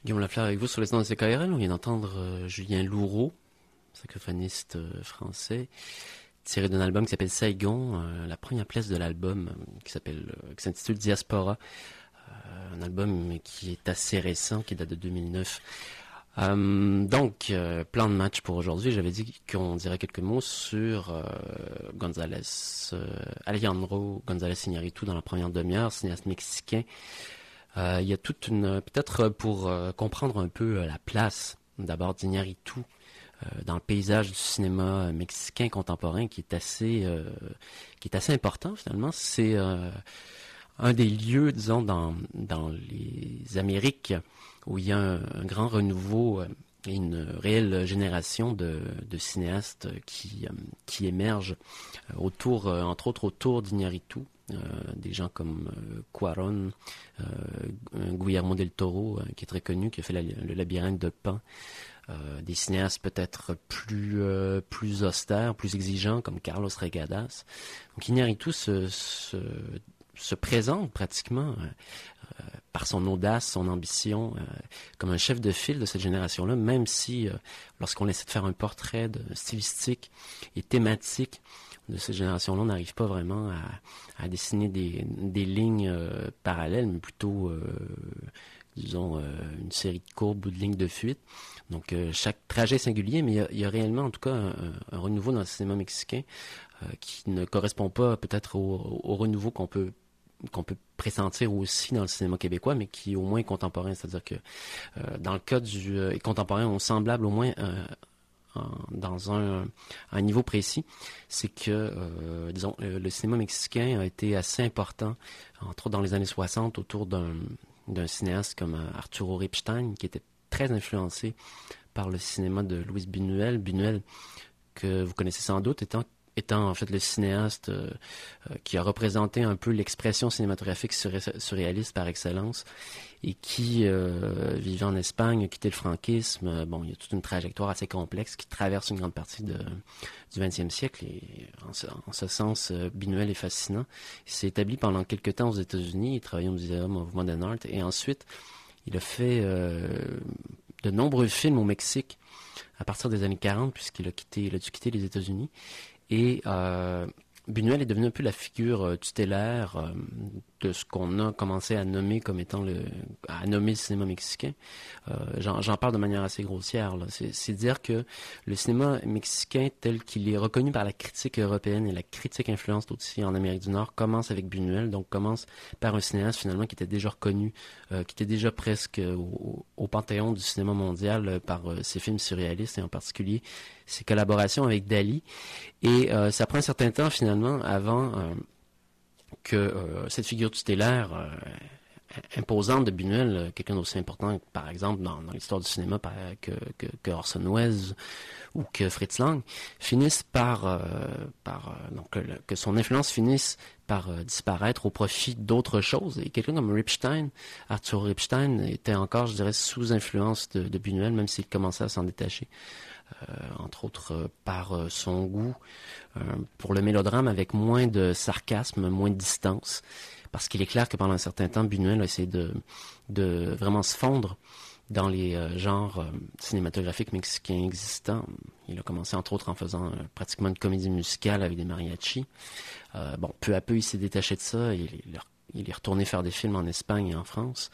Guillaume Lafleur avec vous sur les ondes de CKRL. On vient d'entendre Julien Louraud, saxophoniste français, tiré d'un album qui s'appelle Saigon, la première pièce de l'album qui s'intitule Diaspora, un album qui est assez récent, qui date de 2009. Donc, plan de match pour aujourd'hui. J'avais dit qu'on dirait quelques mots sur Alejandro González Iñárritu dans la première demi-heure, cinéaste mexicain. Il y a toute une... Peut-être pour comprendre un peu la place, d'abord, d'Iñárritu dans le paysage du cinéma mexicain contemporain qui est assez important, finalement. C'est un des lieux, disons, dans les Amériques où il y a un grand renouveau et une réelle génération de cinéastes qui émergent entre autres autour d'Iñárritu. Des gens comme Cuarón, Guillermo del Toro, qui est très connu, qui a fait le labyrinthe de Pan. Des cinéastes peut-être plus austères, plus exigeants, comme Carlos Regadas. Donc Iñárritu se présente pratiquement par son audace, son ambition, comme un chef de file de cette génération-là, même si lorsqu'on essaie de faire un portrait stylistique et thématique de cette génération-là, on n'arrive pas vraiment à dessiner des lignes parallèles, mais plutôt, disons, une série de courbes ou de lignes de fuite. Donc, chaque trajet est singulier, mais il y a réellement, en tout cas, un renouveau dans le cinéma mexicain qui ne correspond pas peut-être au renouveau qu'on peut pressentir aussi dans le cinéma québécois, mais qui est au moins contemporain. C'est-à-dire que dans le cas du contemporain, on semblable au moins dans un niveau précis, c'est que, disons, le cinéma mexicain a été assez important, entre autres dans les années 60, autour d'un cinéaste comme Arturo Ripstein, qui était très influencé par le cinéma de Luis Buñuel. Buñuel, que vous connaissez sans doute, étant en fait le cinéaste qui a représenté un peu l'expression cinématographique surréaliste par excellence et qui, vivant en Espagne, a quitté le franquisme. Bon, il y a toute une trajectoire assez complexe qui traverse une grande partie du XXe siècle et en ce sens, Buñuel est fascinant. Il s'est établi pendant quelques temps aux États-Unis, il travaillait au Museum of Modern Art et ensuite il a fait de nombreux films au Mexique à partir des années 40 puisqu'il a dû quitter les États-Unis. Et Buñuel est devenu un peu la figure tutélaire de ce qu'on a commencé à nommer comme étant le cinéma mexicain. J'en parle de manière assez grossière, là. C'est dire que le cinéma mexicain tel qu'il est reconnu par la critique européenne et la critique influente aussi en Amérique du Nord commence avec Buñuel, donc commence par un cinéaste finalement qui était déjà reconnu, qui était déjà presque au panthéon du cinéma mondial par ses films surréalistes et en particulier ses collaborations avec Dali. Et ça prend un certain temps finalement avant que cette figure tutélaire imposante de Buñuel, quelqu'un d'aussi important par exemple dans l'histoire du cinéma que Orson Welles ou que Fritz Lang, finisse que son influence finisse par disparaître au profit d'autres choses. Et quelqu'un comme Ripstein, Arthur Ripstein, était encore, je dirais, sous influence de Buñuel, même s'il commençait à s'en détacher. Entre autres par son goût pour le mélodrame avec moins de sarcasme, moins de distance. Parce qu'il est clair que pendant un certain temps, Buñuel a essayé de vraiment se fondre dans les genres cinématographiques mexicains existants. Il a commencé entre autres en faisant pratiquement une comédie musicale avec des mariachis. Peu à peu, il s'est détaché de ça. Il est retourné faire des films en Espagne et en France.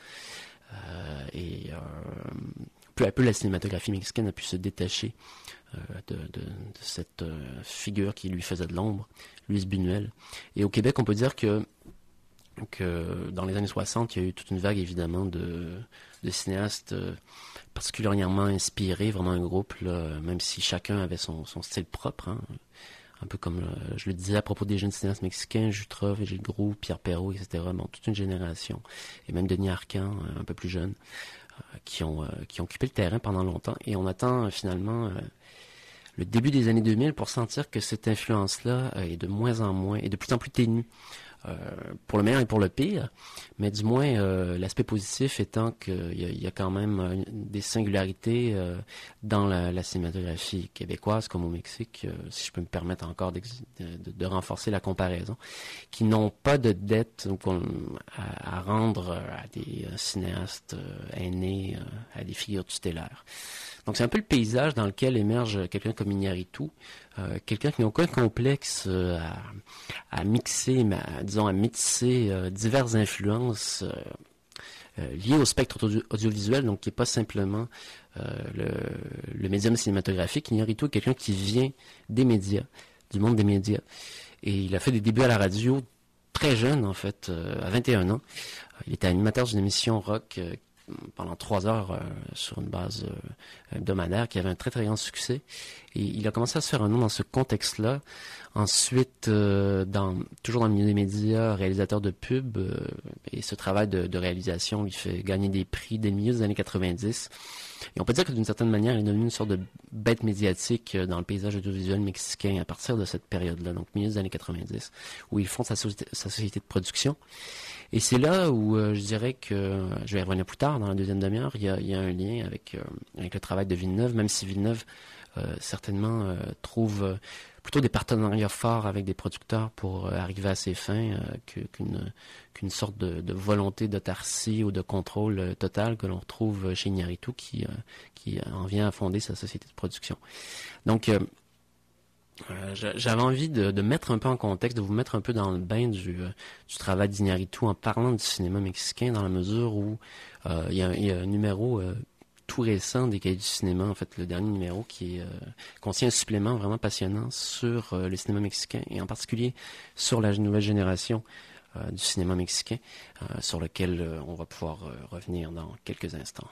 Peu à peu, la cinématographie mexicaine a pu se détacher de cette figure qui lui faisait de l'ombre, Luis Buñuel. Et au Québec, on peut dire que dans les années 60, il y a eu toute une vague, évidemment, de cinéastes particulièrement inspirés, vraiment un groupe, là, même si chacun avait son style propre, hein. Un peu comme je le disais à propos des jeunes cinéastes mexicains, Jutra, Gilles Groux, Pierre Perrault, etc. Bon, toute une génération. Et même Denis Arcand, un peu plus jeune, qui ont occupé le terrain pendant longtemps. Et on attend finalement le début des années 2000 pour sentir que cette influence-là est de moins en moins, et de plus en plus ténue. pour le meilleur et pour le pire, mais du moins l'aspect positif étant qu'il y a quand même des singularités dans la cinématographie québécoise comme au Mexique, si je peux me permettre encore de renforcer la comparaison, qui n'ont pas de dette à rendre à des cinéastes aînés, à des figures tutélaires. Donc c'est un peu le paysage dans lequel émerge quelqu'un comme Iñárritu, quelqu'un qui n'a aucun complexe à mixer, disons à métisser diverses influences liées au spectre audiovisuel, donc qui n'est pas simplement le médium cinématographique. Iñárritu est quelqu'un qui vient des médias, du monde des médias, et il a fait des débuts à la radio très jeune en fait, à 21 ans. Il était animateur d'une émission rock pendant 3 heures sur une base hebdomadaire qui avait un très très grand succès. Et il a commencé à se faire un nom dans ce contexte-là. Ensuite, toujours dans le milieu des médias, réalisateur de pub, et ce travail de réalisation lui fait gagner des prix dès le milieu des années 90. Et on peut dire que d'une certaine manière, il est devenu une sorte de bête médiatique dans le paysage audiovisuel mexicain à partir de cette période-là, donc milieu des années 90, où il fonde sa société de production. Et c'est là où je dirais que, je vais y revenir plus tard dans la deuxième demi-heure, il y a un lien avec le travail de Villeneuve, même si Villeneuve certainement trouve plutôt des partenariats forts avec des producteurs pour arriver à ses fins qu'une sorte de volonté d'autarcie ou de contrôle total que l'on retrouve chez Iñárritu qui en vient à fonder sa société de production. Donc j'avais envie de mettre un peu en contexte, de vous mettre un peu dans le bain du travail d'Iñárritu en parlant du cinéma mexicain, dans la mesure où il y a un numéro tout récent des Cahiers du cinéma, en fait le dernier numéro qui contient un supplément vraiment passionnant sur le cinéma mexicain et en particulier sur la nouvelle génération du cinéma mexicain, sur lequel on va pouvoir revenir dans quelques instants.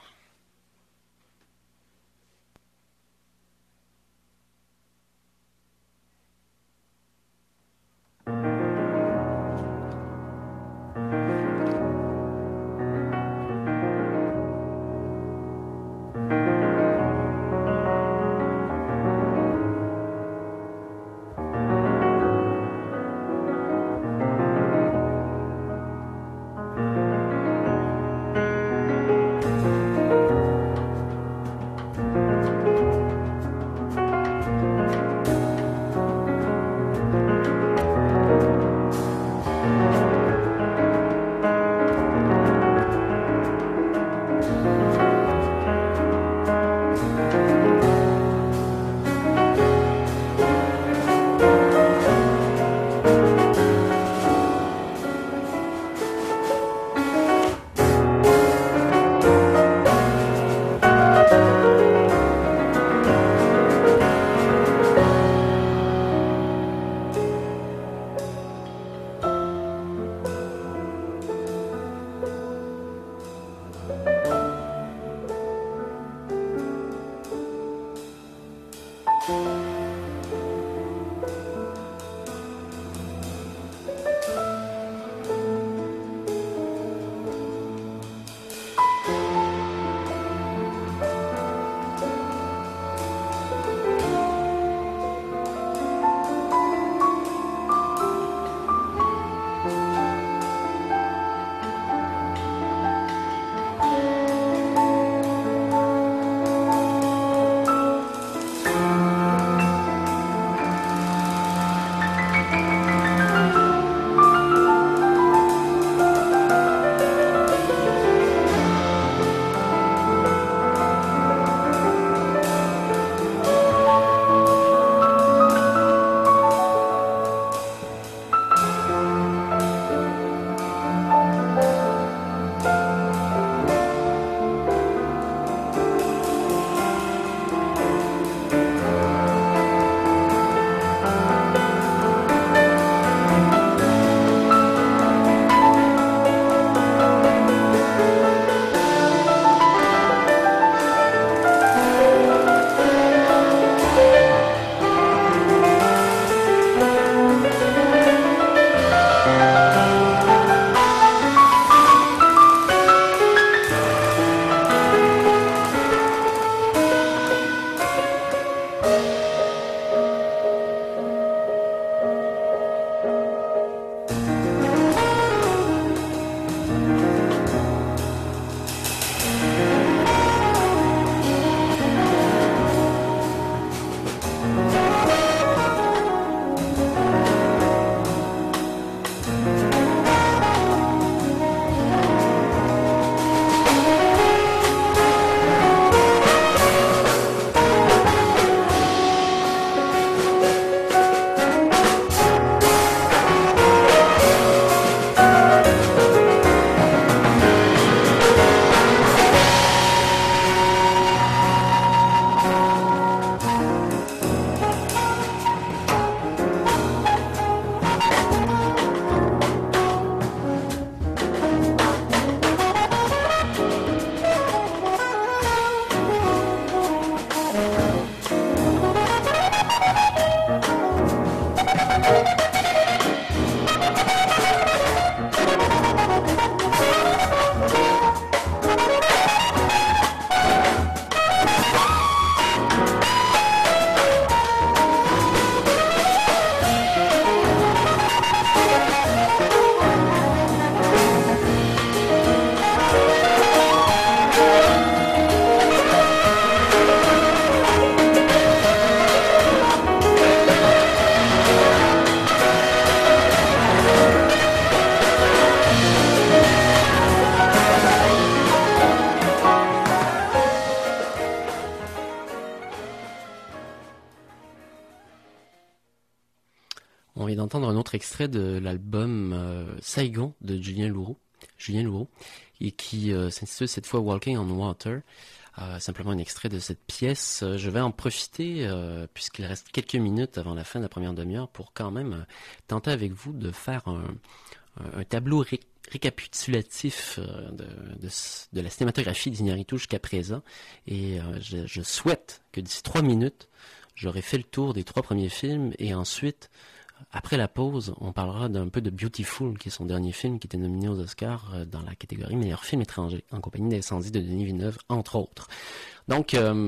vient d'entendre un autre extrait de l'album Saigon de Julien Louraud, et qui s'intitule cette fois Walking on Water. Simplement un extrait de cette pièce. Je vais en profiter, puisqu'il reste quelques minutes avant la fin de la première demi-heure, pour quand même tenter avec vous de faire un tableau récapitulatif de la cinématographie d'Iñárritu jusqu'à présent. Et je souhaite que d'ici 3 minutes, j'aurai fait le tour des 3 premiers films, et ensuite, après la pause, on parlera d'un peu de Beautiful, qui est son dernier film, qui était nominé aux Oscars dans la catégorie meilleur film étranger, en compagnie d'Incendie de Denis Villeneuve, entre autres. Donc,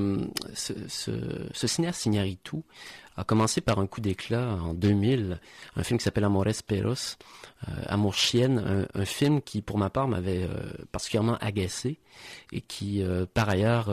ce cinéaste Iñárritu a commencé par un coup d'éclat en 2000, un film qui s'appelle Amores Perros, Amour chienne, un film qui, pour ma part, m'avait particulièrement agacé et qui, par ailleurs,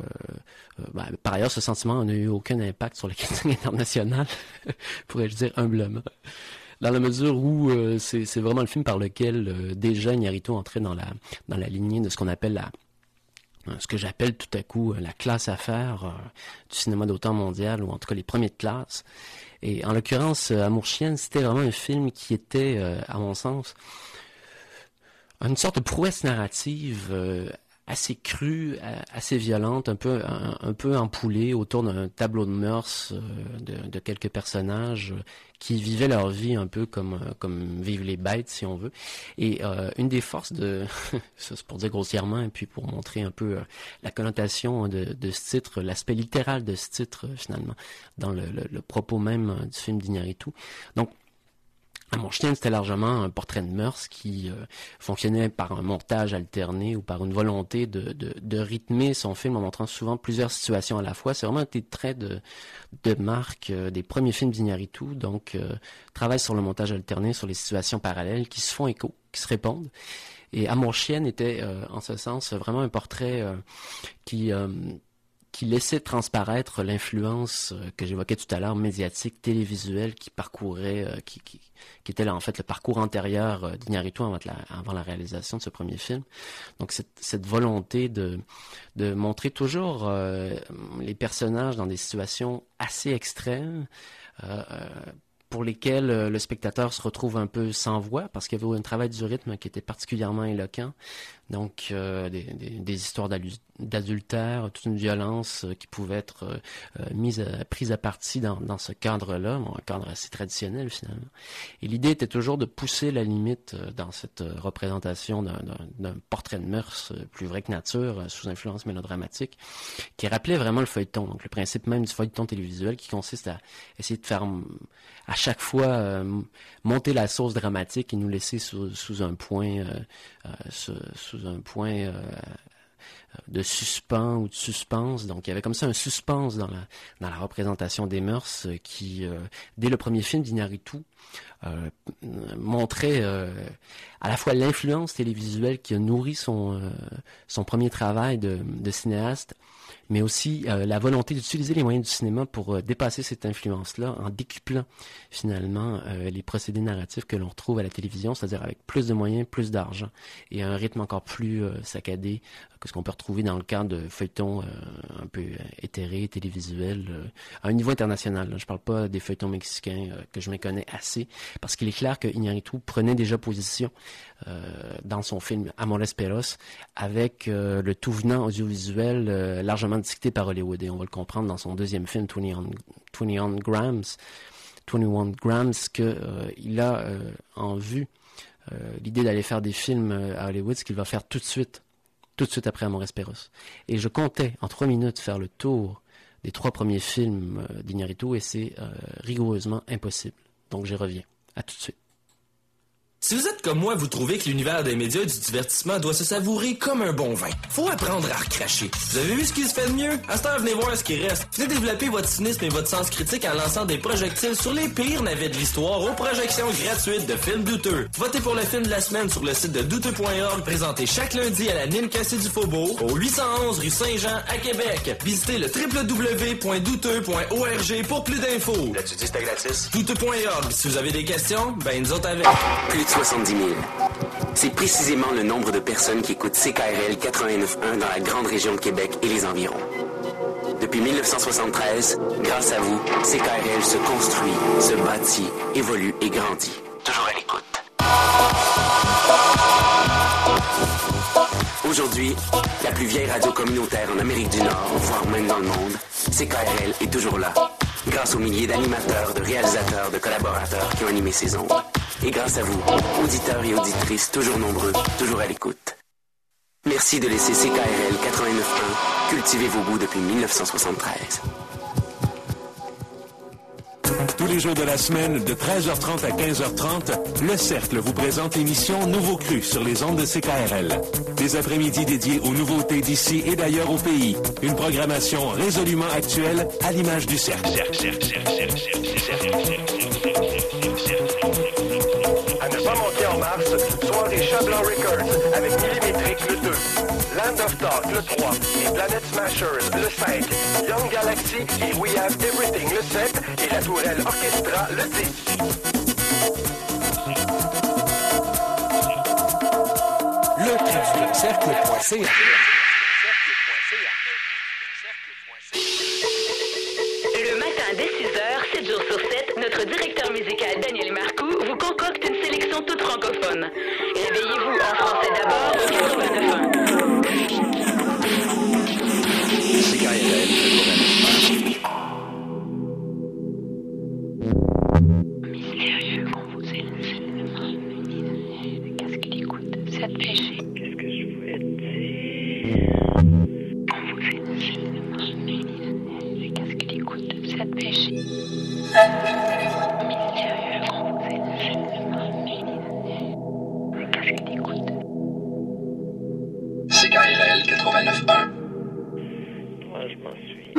ce sentiment n'a eu aucun impact sur la critique internationale, pourrais-je dire humblement. Dans la mesure où c'est vraiment le film par lequel déjà Iñárritu entrait dans la lignée de ce qu'on appelle ce que j'appelle tout à coup la classe à faire du cinéma d'auteur mondial, ou en tout cas les premiers de classe. Et en l'occurrence, Amour chienne, c'était vraiment un film qui était, à mon sens, une sorte de prouesse narrative assez crue, assez violente, un peu empoulée autour d'un tableau de mœurs de quelques personnages qui vivaient leur vie un peu comme vivent les bêtes, si on veut. Et une des forces de ça c'est pour dire grossièrement, et puis pour montrer un peu la connotation de ce titre, l'aspect littéral de ce titre finalement, dans le propos même du film d'Iñárritu. Donc, Amour chienne, c'était largement un portrait de mœurs qui fonctionnait par un montage alterné ou par une volonté de rythmer son film en montrant souvent plusieurs situations à la fois. C'est vraiment des traits de marque des premiers films d'Iñárritu. Donc, travail sur le montage alterné, sur les situations parallèles qui se font écho, qui se répondent. Et Amour chienne était, en ce sens, vraiment un portrait qui laissait transparaître l'influence que j'évoquais tout à l'heure, médiatique, télévisuelle, qui parcourait, qui était là en fait le parcours antérieur d'Iñárritu avant la réalisation de ce premier film. Donc cette volonté de montrer toujours les personnages dans des situations assez extrêmes, pour lesquels le spectateur se retrouve un peu sans voix, parce qu'il y avait un travail du rythme qui était particulièrement éloquent. Donc, des histoires d'adultère, toute une violence qui pouvait être prise à partie dans ce cadre-là, un cadre assez traditionnel finalement. Et l'idée était toujours de pousser la limite dans cette représentation d'un portrait de mœurs plus vrai que nature, sous influence mélodramatique, qui rappelait vraiment le feuilleton. Donc, le principe même du feuilleton télévisuel qui consiste à essayer de faire à chaque fois monter la sauce dramatique et nous laisser sous un point de suspens ou de suspense. Donc il y avait comme ça un suspense dans la représentation des mœurs qui, dès le premier film d'Iñárritu, montrait à la fois l'influence télévisuelle qui a nourri son premier travail de cinéaste, mais aussi la volonté d'utiliser les moyens du cinéma pour dépasser cette influence-là en décuplant finalement les procédés narratifs que l'on retrouve à la télévision, c'est-à-dire avec plus de moyens, plus d'argent et un rythme encore plus saccadé que ce qu'on peut retrouver dans le cadre de feuilletons un peu éthérés, télévisuels, à un niveau international. Là. Je parle pas des feuilletons mexicains que je méconnais assez, parce qu'il est clair que Iñárritu prenait déjà position dans son film Amores Perros avec le tout venant audiovisuel largement dicté par Hollywood, et on va le comprendre dans son deuxième film 21 Grams qu'il a en vue l'idée d'aller faire des films à Hollywood, ce qu'il va faire tout de suite après Amores Perros. Et je comptais en 3 minutes faire le tour des 3 premiers films d'Iñárritu, et c'est rigoureusement impossible. Donc j'y reviens. À tout de suite. Si vous êtes comme moi, vous trouvez que l'univers des médias et du divertissement doit se savourer comme un bon vin. Faut apprendre à recracher. Vous avez vu ce qui se fait de mieux? À cette heure, venez voir ce qui reste. Venez développer votre cynisme et votre sens critique en lançant des projectiles sur les pires navets de l'histoire aux projections gratuites de films douteux. Votez pour le film de la semaine sur le site de douteux.org, présenté chaque lundi à la Ninkasi du Faubourg, au 811 rue Saint-Jean à Québec. Visitez le www.douteux.org pour plus d'infos. Là, tu dis c'était gratis? Douteux.org. Si vous avez des questions, ben nous autres avec. Plus de 70 000. C'est précisément le nombre de personnes qui écoutent CKRL 89.1 dans la grande région de Québec et les environs. Depuis 1973, grâce à vous, CKRL se construit, se bâtit, évolue et grandit. Toujours à l'écoute. Aujourd'hui, la plus vieille radio communautaire en Amérique du Nord, voire même dans le monde, CKRL est toujours là. Grâce aux milliers d'animateurs, de réalisateurs, de collaborateurs qui ont animé ces ondes. Et grâce à vous, auditeurs et auditrices toujours nombreux, toujours à l'écoute. Merci de laisser CKRL 89.1 cultiver vos goûts depuis 1973. Tous les jours de la semaine, de 13h30 à 15h30, Le Cercle vous présente l'émission Nouveau Cru sur les ondes de CKRL. Des après-midi dédiés aux nouveautés d'ici et d'ailleurs au pays. Une programmation résolument actuelle à l'image du Cercle. À ne pas manquer en mars, soirée Chat-Blanc Records avec Millimétrique le 2, Land of Talk le 3 et Planet Smashers le 5, Young Galaxy et We Have Everything le 7 et La Tourelle Orchestra le 10. Le cercle.ca. Le matin dès 6h, 7 jours sur 7, notre directeur musical Daniel Marcoux vous concocte une sélection toute francophone. Réveillez-vous en français d'abord au 89.1. Mystérieux qu'on vous élevé, qu'est-ce qu'il écoute, cette péché. Qu'est-ce que je pouvais dire? On vous élevé, qu'est-ce qu'il écoute, cette péché. Mystérieux qu'on vous élevé, qu'est-ce qu'il écoute. CKRL 89.1. Moi, je m'en suis.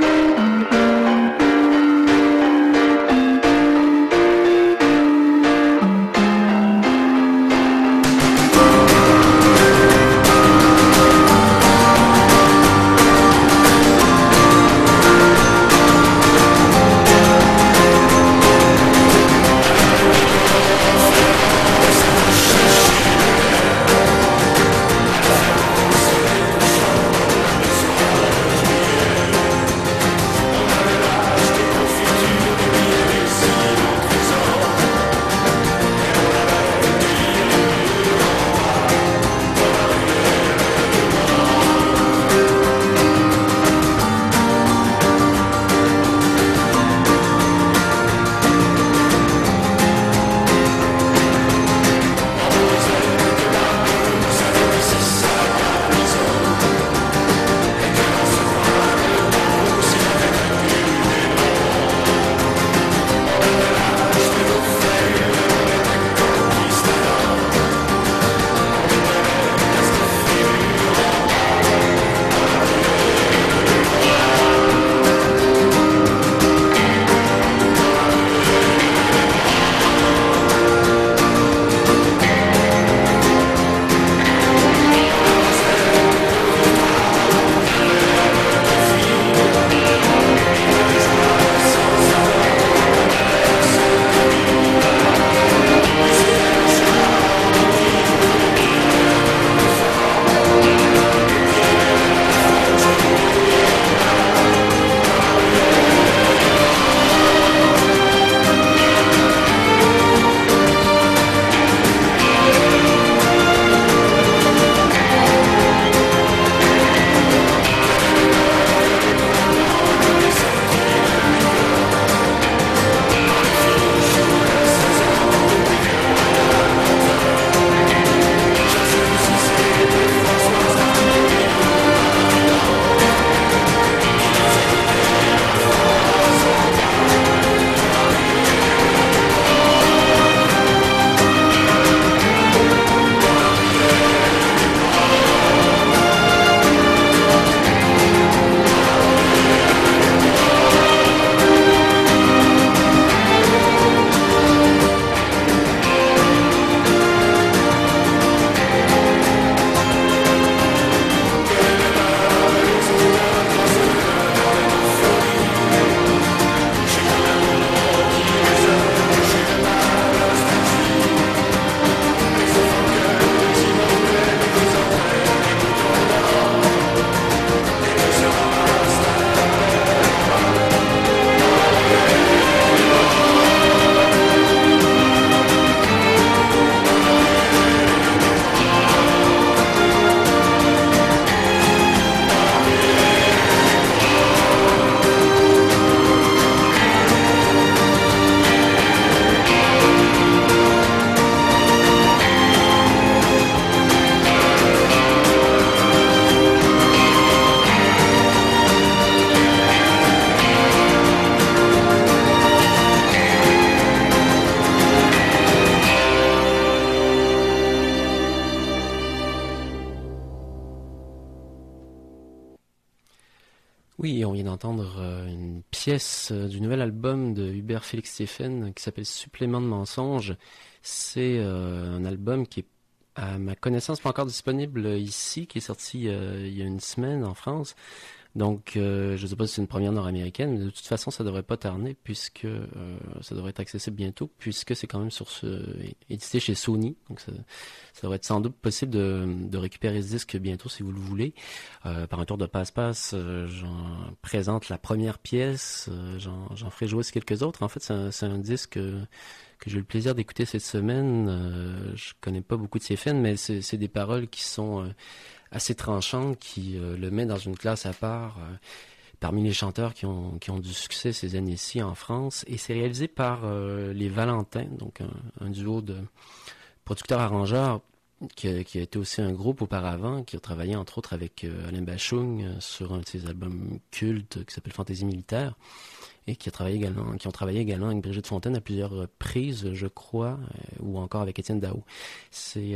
Oui, on vient d'entendre une pièce du nouvel album de Hubert Félix Stéphane qui s'appelle Supplément de mensonges. C'est un album qui est, à ma connaissance, pas encore disponible ici, qui est sorti il y a une semaine en France. Donc, je ne sais pas si c'est une première nord-américaine, mais de toute façon, ça devrait pas tarder puisque ça devrait être accessible bientôt, puisque c'est quand même édité chez Sony. Donc, ça devrait être sans doute possible de récupérer ce disque bientôt si vous le voulez. Par un tour de passe-passe, j'en présente la première pièce, j'en ferai jouer quelques autres. En fait, c'est un disque que j'ai eu le plaisir d'écouter cette semaine. Je connais pas beaucoup de ses fans, mais c'est des paroles qui sont assez tranchante, qui le met dans une classe à part parmi les chanteurs qui ont du succès ces années-ci en France. Et c'est réalisé par les Valentins, donc un duo de producteurs-arrangeurs qui a été aussi un groupe auparavant, qui a travaillé entre autres avec Alain Bachung sur un de ses albums cultes qui s'appelle Fantaisie militaire, et qui ont travaillé également avec Brigitte Fontaine à plusieurs reprises, je crois, ou encore avec Étienne Daou. C'est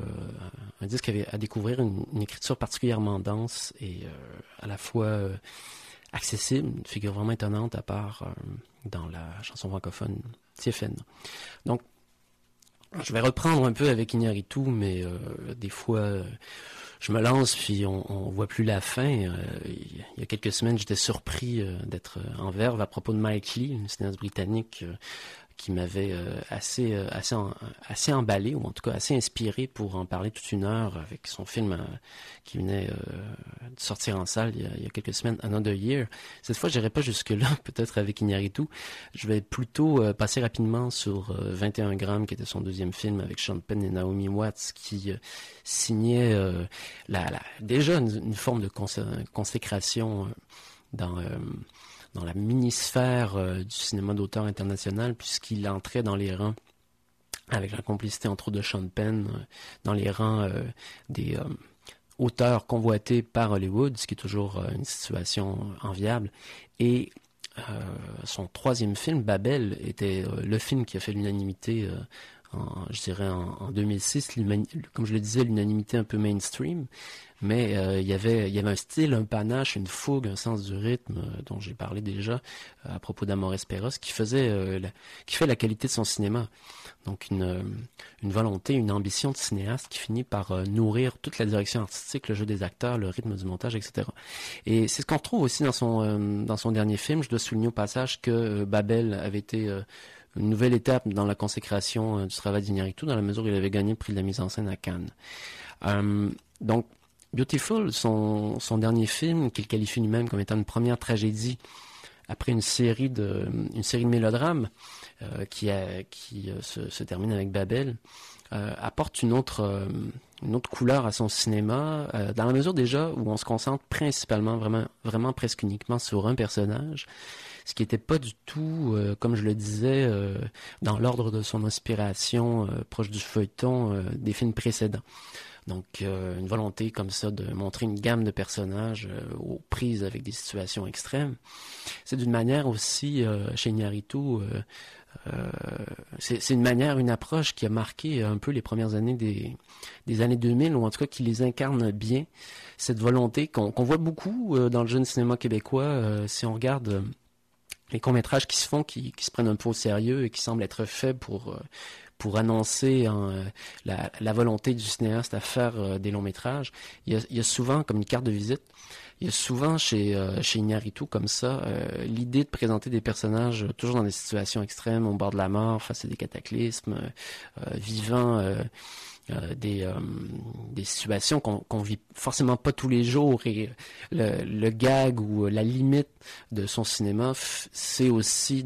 un disque à découvrir, une écriture particulièrement dense et à la fois accessible, une figure vraiment étonnante à part dans la chanson francophone Stéphane. Donc, je vais reprendre un peu avec Iñárritu, mais des fois, je me lance puis on voit plus la fin. Il y a quelques semaines, j'étais surpris d'être en verve à propos de Mike Leigh, une cinéaste britannique qui m'avait assez emballé, ou en tout cas assez inspiré pour en parler toute une heure avec son film qui venait de sortir en salle il y a quelques semaines, Another Year. Cette fois, j'irai pas jusque-là, peut-être avec Iñárritu. Je vais plutôt passer rapidement sur 21 grammes, qui était son deuxième film avec Sean Penn et Naomi Watts, qui signait déjà une forme de consécration dans la mini-sphère du cinéma d'auteur international, puisqu'il entrait dans les rangs, avec la complicité entre autres de Sean Penn, dans les rangs des auteurs convoités par Hollywood, ce qui est toujours une situation enviable. Et son troisième film, Babel, était le film qui a fait l'unanimité en 2006, comme je le disais, l'unanimité un peu mainstream, mais il y avait un style, un panache, une fougue, un sens du rythme dont j'ai parlé déjà à propos d'Amores Perros, qui fait la qualité de son cinéma. Donc une volonté, une ambition de cinéaste qui finit par nourrir toute la direction artistique, le jeu des acteurs, le rythme du montage, etc. Et c'est ce qu'on retrouve aussi dans son dernier film. Je dois souligner au passage que Babel avait été une nouvelle étape dans la consécration du travail d'Iñárritu, dans la mesure où il avait gagné le prix de la mise en scène à Cannes. Donc, Beautiful, son dernier film, qu'il qualifie lui-même comme étant une première tragédie, après une série de mélodrames qui se termine avec Babel, apporte une autre couleur à son cinéma, dans la mesure déjà où on se concentre principalement, vraiment presque uniquement sur un personnage, ce qui n'était pas du tout, comme je le disais, dans l'ordre de son inspiration, proche du feuilleton des films précédents. Donc, une volonté comme ça de montrer une gamme de personnages aux prises avec des situations extrêmes. C'est d'une manière aussi, chez Iñárritu, c'est une approche qui a marqué un peu les premières années des années 2000, ou en tout cas qui les incarne bien. Cette volonté qu'on voit beaucoup dans le jeune cinéma québécois, si on regarde les courts-métrages qui se font, qui se prennent un peu au sérieux et qui semblent être faits pour annoncer la volonté du cinéaste à faire des longs-métrages. Il y a souvent, comme une carte de visite, il y a souvent chez Iñárritu comme ça, l'idée de présenter des personnages toujours dans des situations extrêmes, au bord de la mort, face à des cataclysmes, vivant des situations qu'on vit forcément pas tous les jours, et le gag ou la limite de son cinéma, c'est aussi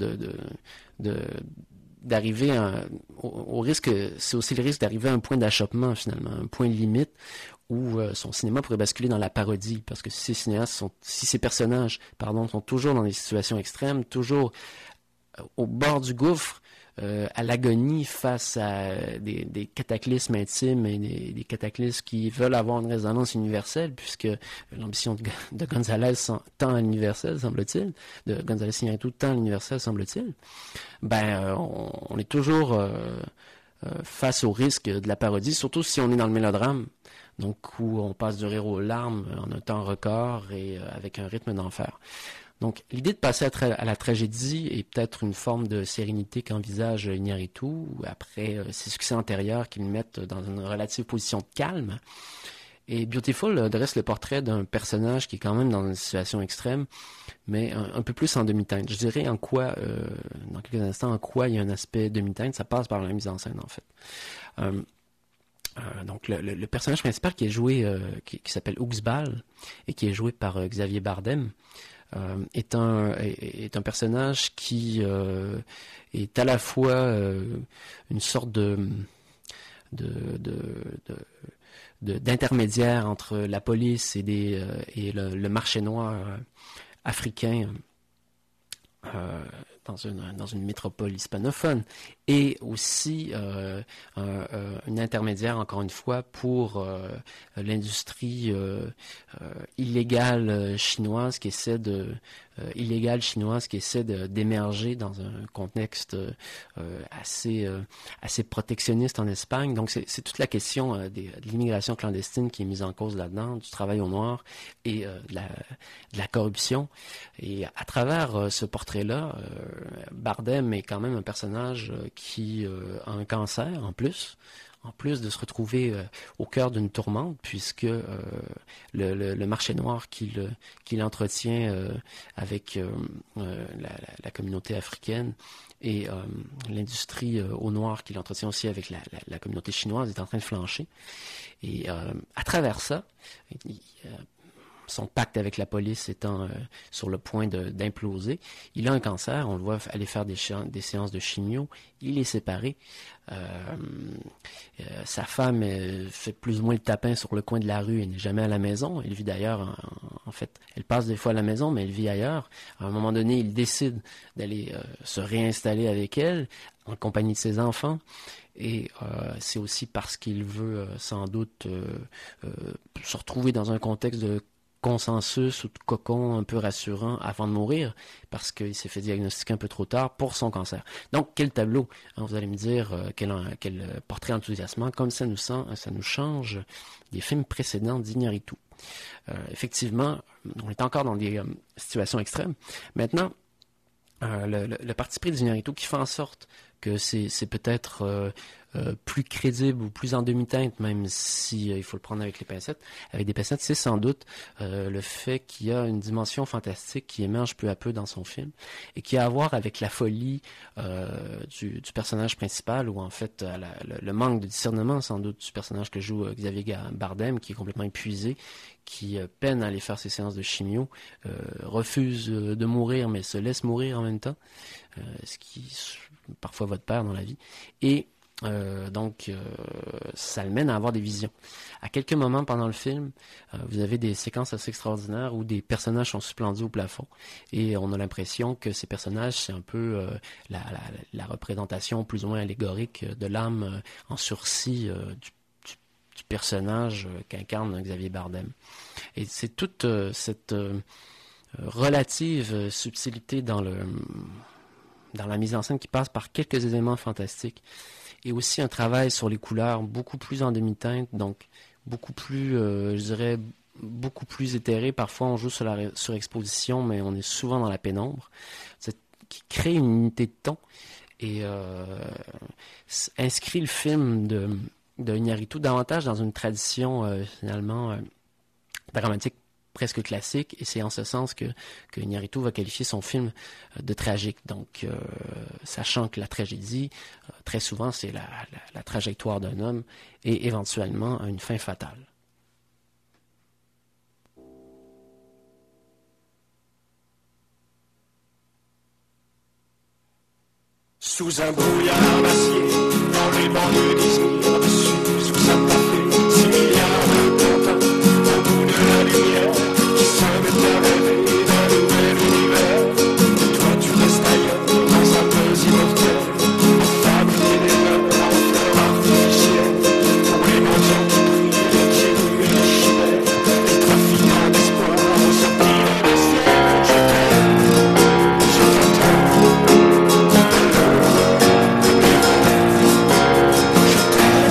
d'arriver au risque, c'est aussi le risque d'arriver à un point d'achoppement finalement, un point limite où son cinéma pourrait basculer dans la parodie, parce que si ces personnages sont toujours dans des situations extrêmes, toujours au bord du gouffre, à l'agonie face à des cataclysmes intimes et des cataclysmes qui veulent avoir une résonance universelle, puisque l'ambition de González tend à l'universel, semble-t-il, de González Iñárritu tend à l'universel, semble-t-il, on est toujours face au risque de la parodie, surtout si on est dans le mélodrame. donc où on passe du rire aux larmes en un temps record et avec un rythme d'enfer. Donc, l'idée de passer à la tragédie est peut-être une forme de sérénité qu'envisage Iñárritu après ses succès antérieurs qui le mettent dans une relative position de calme. Et Beautiful dresse le portrait d'un personnage qui est quand même dans une situation extrême, mais un peu plus en demi-teinte. Je dirais en quoi, dans quelques instants, en quoi il y a un aspect demi-teinte. Ça passe par la mise en scène, en fait. Donc le personnage principal qui est joué, qui s'appelle Uxbal et qui est joué par Xavier Bardem, est un personnage qui est à la fois une sorte d'intermédiaire entre la police et le marché noir africain dans une métropole hispanophone, et aussi une intermédiaire, encore une fois, pour l'industrie illégale chinoise qui essaie d'émerger dans un contexte assez protectionniste en Espagne. Donc c'est toute la question de l'immigration clandestine qui est mise en cause là-dedans, du travail au noir et de la corruption. Et à travers ce portrait-là, Bardem est quand même un personnage qui a un cancer en plus de se retrouver au cœur d'une tourmente, puisque le marché noir qu'il entretient avec la communauté africaine et l'industrie au noir qu'il entretient aussi avec la communauté chinoise est en train de flancher. Et à travers ça, son pacte avec la police étant sur le point d'imploser, il a un cancer, on le voit aller faire des séances de chimio, il est séparé, sa femme fait plus ou moins le tapin sur le coin de la rue, elle n'est jamais à la maison, elle vit d'ailleurs, en fait, elle passe des fois à la maison, mais elle vit ailleurs. À un moment donné, il décide d'aller se réinstaller avec elle, en compagnie de ses enfants. Et c'est aussi parce qu'il veut sans doute se retrouver dans un contexte de consensus ou de cocon un peu rassurant avant de mourir, parce qu'il s'est fait diagnostiquer un peu trop tard pour son cancer. Donc, quel tableau, hein, vous allez me dire, quel portrait enthousiasmant, comme ça nous change des films précédents d'Iñárritu. Effectivement, on est encore dans des situations extrêmes. Maintenant, le parti pris d'Iñárritu qui fait en sorte que c'est peut-être plus crédible ou plus en demi-teinte, même si il faut le prendre avec des pincettes, c'est sans doute le fait qu'il y a une dimension fantastique qui émerge peu à peu dans son film et qui a à voir avec la folie du personnage principal, ou en fait le manque de discernement sans doute du personnage que joue Xavier Bardem, qui est complètement épuisé, qui peine à aller faire ses séances de chimio, refuse de mourir mais se laisse mourir en même temps, ce qui parfois va de pair dans la vie, et donc ça le mène à avoir des visions. À quelques moments pendant le film, vous avez des séquences assez extraordinaires où des personnages sont suspendus au plafond, et on a l'impression que ces personnages, c'est un peu la représentation plus ou moins allégorique de l'âme en sursis du personnage qu'incarne Xavier Bardem. Et c'est toute cette relative subtilité dans la mise en scène qui passe par quelques éléments fantastiques, et aussi un travail sur les couleurs beaucoup plus en demi-teinte, donc beaucoup plus, je dirais, beaucoup plus éthéré. Parfois on joue sur la surexposition, mais on est souvent dans la pénombre, qui crée une unité de ton et inscrit le film de Iñárritu davantage dans une tradition finalement dramatique presque classique, et c'est en ce sens que Iñárritu va qualifier son film de tragique. Donc, sachant que la tragédie, très souvent, c'est la trajectoire d'un homme et éventuellement une fin fatale. Sous un brouillard d'acier, dans les banlieues d'Izmir, dessus, sous sa tapée, 6 milliards de pantins, au bout de la lumière, qui se met à rêver d'un nouvel univers. Toi tu restes ailleurs, dans un buzz immortel, à fabriquer des meubles en fleurs artificielles, pour les mendiants qui brillent, les pieds nus et les chimères, les trafiquants d'espoir aux sorties des ciels. Je t'aime, je t'entends. Je t'aime.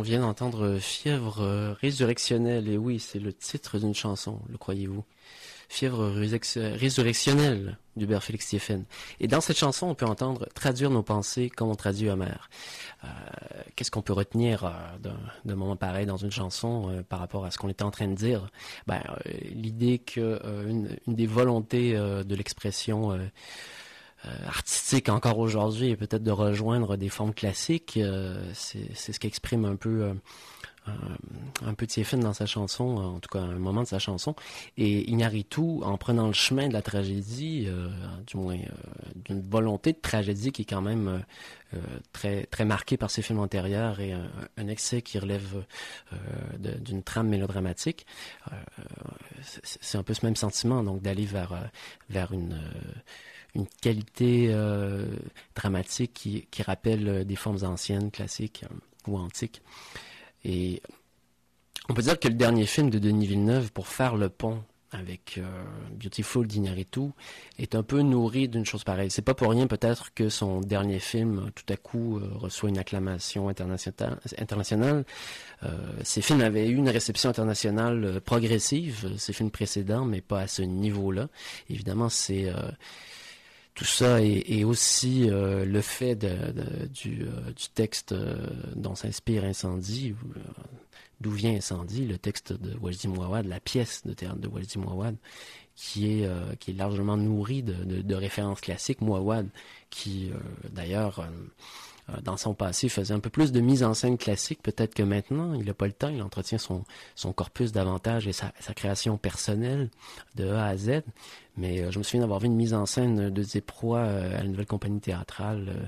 vient d'entendre Fièvre résurrectionnelle. Et oui, c'est le titre d'une chanson, le croyez-vous. Fièvre résurrectionnelle d'Hubert Félix Stéphane. Et dans cette chanson, on peut entendre traduire nos pensées comme on traduit Homère. Qu'est-ce qu'on peut retenir d'un moment pareil dans une chanson par rapport à ce qu'on était en train de dire? L'idée que une des volontés de l'expression artistique encore aujourd'hui est peut-être de rejoindre des formes classiques. C'est ce qu'exprime un peu Stéphane dans sa chanson, en tout cas un moment de sa chanson. Et Iñárritu, en prenant le chemin de la tragédie, du moins d'une volonté de tragédie qui est quand même très très marquée par ses films antérieurs et un excès qui relève d'une trame mélodramatique. C'est un peu ce même sentiment, donc d'aller vers une qualité dramatique qui rappelle des formes anciennes, classiques ou antiques. Et on peut dire que le dernier film de Denis Villeneuve, pour faire le pont avec Beautiful d'Iñárritu, est un peu nourri d'une chose pareille. C'est pas pour rien peut-être que son dernier film, tout à coup, reçoit une acclamation internationale. Ces films avaient eu une réception internationale progressive, ces films précédents, mais pas à ce niveau-là. Évidemment, tout ça est aussi le fait du texte dont s'inspire Incendie, d'où vient Incendie, le texte de Wajdi Mouawad, la pièce de théâtre de Wajdi Mouawad, qui est largement nourrie de références classiques. Mouawad, qui d'ailleurs dans son passé faisait un peu plus de mise en scène classique, peut-être que maintenant il n'a pas le temps, il entretient son corpus davantage et sa création personnelle de A à Z. Mais je me souviens d'avoir vu une mise en scène de Zéproy à la Nouvelle Compagnie Théâtrale,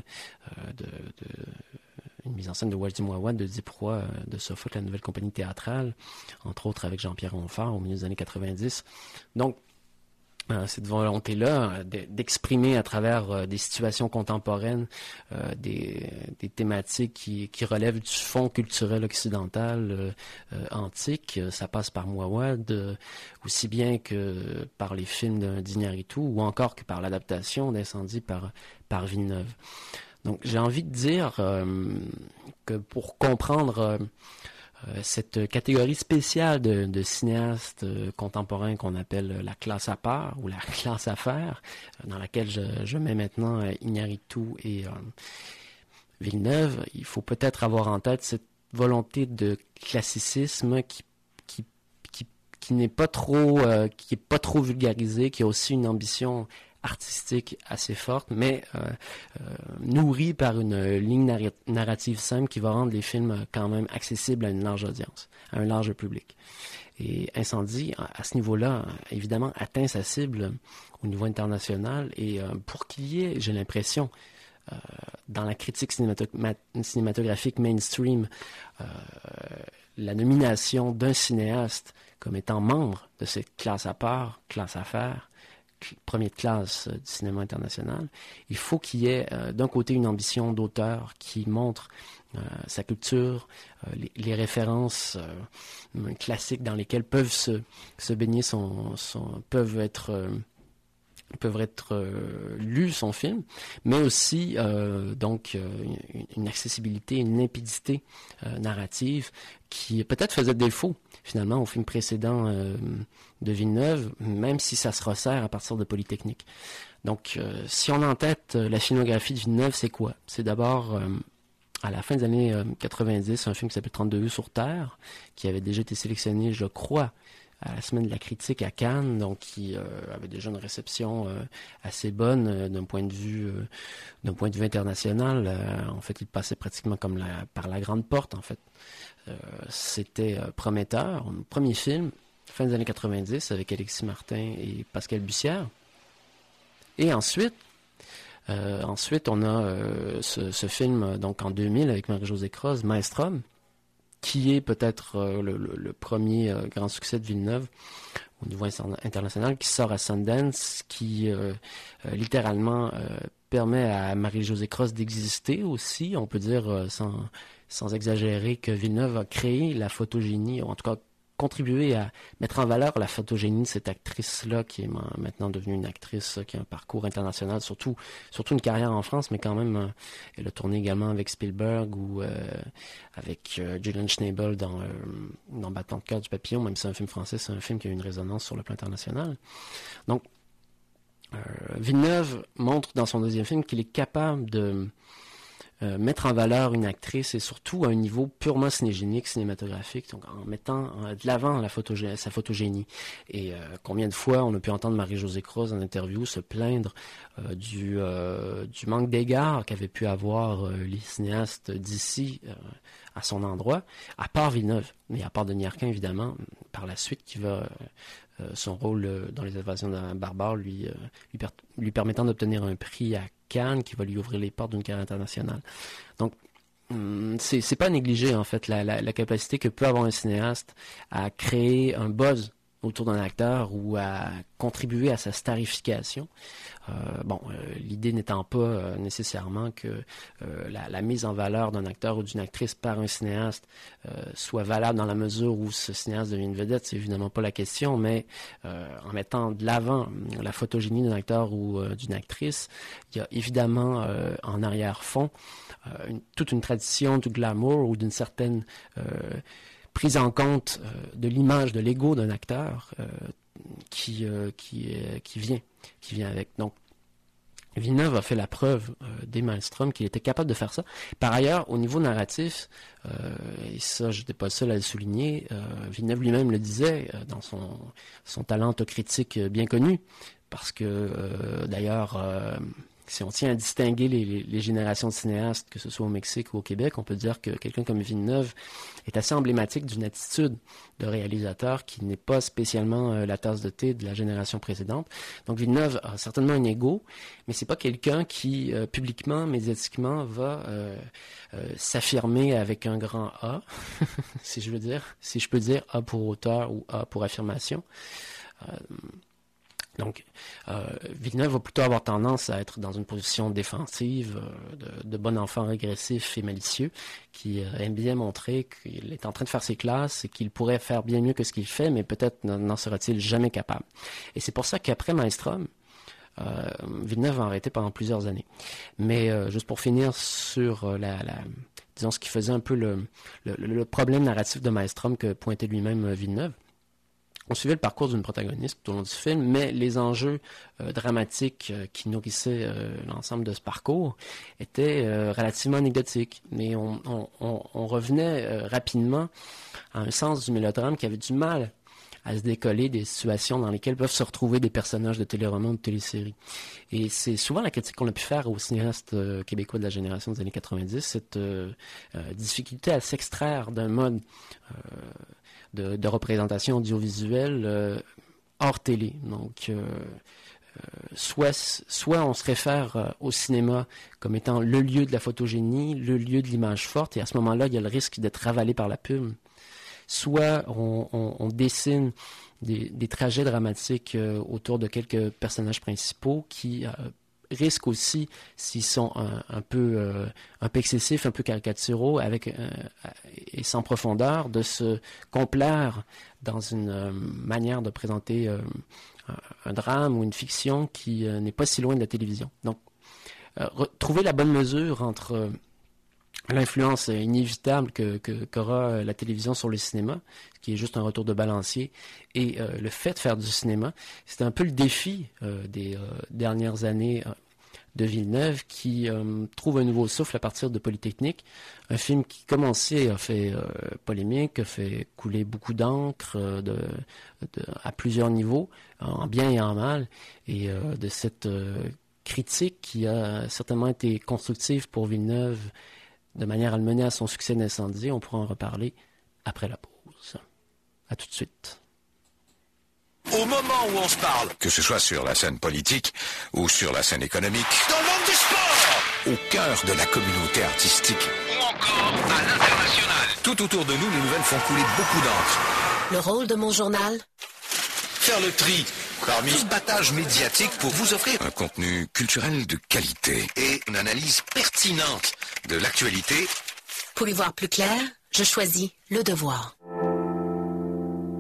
une mise en scène de Wajdi Mouawad de Zéproy de Sophocle, la Nouvelle Compagnie Théâtrale, entre autres avec Jean-Pierre Onfart au milieu des années 90. Donc, cette volonté-là d'exprimer à travers des situations contemporaines des thématiques qui relèvent du fond culturel occidental antique, ça passe par Mouawad, aussi bien que par les films d'Iñárritu ou encore que par l'adaptation d'Incendie par Villeneuve. Donc j'ai envie de dire que pour comprendre cette catégorie spéciale de cinéastes contemporains qu'on appelle la classe à part ou la classe à faire, dans laquelle je mets maintenant Iñárritu et Villeneuve, il faut peut-être avoir en tête cette volonté de classicisme qui n'est pas trop qui est pas trop vulgarisée, qui a aussi une ambition artistique assez forte, mais nourrie par une ligne narrative simple qui va rendre les films quand même accessibles à une large audience, à un large public. Et Incendie, à ce niveau-là, évidemment, atteint sa cible au niveau international. Et pour qu'il y ait, j'ai l'impression, dans la critique cinématographique mainstream, la nomination d'un cinéaste comme étant membre de cette classe à part, classe à faire, premier de classe du cinéma international, il faut qu'il y ait d'un côté une ambition d'auteur qui montre sa culture, les références classiques dans lesquelles peuvent se baigner peuvent être lus son film, mais aussi donc une accessibilité, une limpidité narrative qui peut-être faisait défaut finalement au film précédent de Villeneuve, même si ça se resserre à partir de Polytechnique. Donc si on a en tête la filmographie de Villeneuve, c'est quoi? C'est d'abord à la fin des années 90, un film qui s'appelle 32 vues sur Terre, qui avait déjà été sélectionné, je crois, à la semaine de la critique à Cannes, donc qui avait déjà une réception assez bonne d'un point de vue international. En fait, il passait pratiquement comme par la grande porte. En fait, c'était prometteur. Un premier film, fin des années 90, avec Alexis Martin et Pascal Bussière. Et ensuite, on a ce film donc en 2000 avec Marie-Josée Croze, Maelstrom, qui est peut-être le premier grand succès de Villeneuve au niveau international, qui sort à Sundance, qui littéralement permet à Marie-Josée Croze d'exister aussi. On peut dire, sans exagérer, que Villeneuve a créé la photogénie, ou en tout cas contribué à mettre en valeur la photogénie de cette actrice-là, qui est maintenant devenue une actrice qui a un parcours international, surtout une carrière en France, mais quand même, elle a tourné également avec Spielberg ou avec Julian Schnabel dans Battant de cœur du papillon, même si c'est un film français, c'est un film qui a une résonance sur le plan international. Donc, Villeneuve montre dans son deuxième film qu'il est capable de mettre en valeur une actrice et surtout à un niveau purement cinégénique, cinématographique, donc en mettant de l'avant sa photogénie. Et combien de fois on a pu entendre Marie-Josée Croze en interview se plaindre du manque d'égard qu'avaient pu avoir les cinéastes d'ici à son endroit, à part Villeneuve, mais à part Denis Arcand évidemment, par la suite qui va... son rôle dans Les Invasions barbares lui permettant d'obtenir un prix à Cannes qui va lui ouvrir les portes d'une carrière internationale. Donc, c'est pas négligé en fait la capacité que peut avoir un cinéaste à créer un buzz autour d'un acteur ou à contribuer à sa starification. L'idée n'étant pas nécessairement que la mise en valeur d'un acteur ou d'une actrice par un cinéaste soit valable dans la mesure où ce cinéaste devient une vedette, c'est évidemment pas la question, mais en mettant de l'avant la photogénie d'un acteur ou d'une actrice, il y a évidemment en arrière-fond toute une tradition du glamour ou d'une certaine prise en compte de l'image, de l'ego d'un acteur qui vient avec. Donc, Villeneuve a fait la preuve dès Maelstrom qu'il était capable de faire ça. Par ailleurs, au niveau narratif, et ça, je n'étais pas seul à le souligner, Villeneuve lui-même le disait dans son talent autocritique bien connu, parce que d'ailleurs... si on tient à distinguer les générations de cinéastes, que ce soit au Mexique ou au Québec, on peut dire que quelqu'un comme Villeneuve est assez emblématique d'une attitude de réalisateur qui n'est pas spécialement la tasse de thé de la génération précédente. Donc Villeneuve a certainement un ego, mais c'est pas quelqu'un qui, publiquement, médiatiquement, va s'affirmer avec un grand A, si je peux dire A pour auteur ou A pour affirmation. Donc, Villeneuve va plutôt avoir tendance à être dans une position défensive, de bon enfant régressif et malicieux, qui aime bien montrer qu'il est en train de faire ses classes et qu'il pourrait faire bien mieux que ce qu'il fait, mais peut-être n'en sera-t-il jamais capable. Et c'est pour ça qu'après Maelstrom, Villeneuve a arrêté pendant plusieurs années. Mais juste pour finir sur disons ce qui faisait un peu le problème narratif de Maelstrom que pointait lui-même Villeneuve, on suivait le parcours d'une protagoniste tout au long du film, mais les enjeux dramatiques qui nourrissaient l'ensemble de ce parcours étaient relativement anecdotiques. Mais on revenait rapidement à un sens du mélodrame qui avait du mal à se décoller des situations dans lesquelles peuvent se retrouver des personnages de téléromans ou de téléséries. Et c'est souvent la critique qu'on a pu faire aux cinéastes québécois de la génération des années 90, cette difficulté à s'extraire d'un mode de représentation audiovisuelle hors télé. Donc, soit on se réfère au cinéma comme étant le lieu de la photogénie, le lieu de l'image forte, et à ce moment-là, il y a le risque d'être ravalé par la pub. Soit on dessine des trajets dramatiques autour de quelques personnages principaux qui risquent aussi, s'ils sont un peu excessifs, un peu caricaturaux, et sans profondeur, de se complaire dans une manière de présenter un drame ou une fiction qui n'est pas si loin de la télévision. Donc, trouver la bonne mesure entre l'influence inévitable qu'aura la télévision sur le cinéma, qui est juste un retour de balancier, et le fait de faire du cinéma, c'était un peu le défi des dernières années de Villeneuve, qui trouve un nouveau souffle à partir de Polytechnique, un film qui, comme on sait, a fait polémique, a fait couler beaucoup d'encre à plusieurs niveaux, en bien et en mal, et de cette critique qui a certainement été constructive pour Villeneuve, de manière à le mener à son succès d'incendie. On pourra en reparler après la pause. À tout de suite. Au moment où on se parle, que ce soit sur la scène politique ou sur la scène économique, dans le monde du sport, au cœur de la communauté artistique, ou encore à l'international. Tout autour de nous, les nouvelles font couler beaucoup d'encre. Le rôle de mon journal ? Faire le tri parmi tout ce battage médiatique pour vous offrir un contenu culturel de qualité et une analyse pertinente de l'actualité. Pour y voir plus clair, je choisis Le Devoir.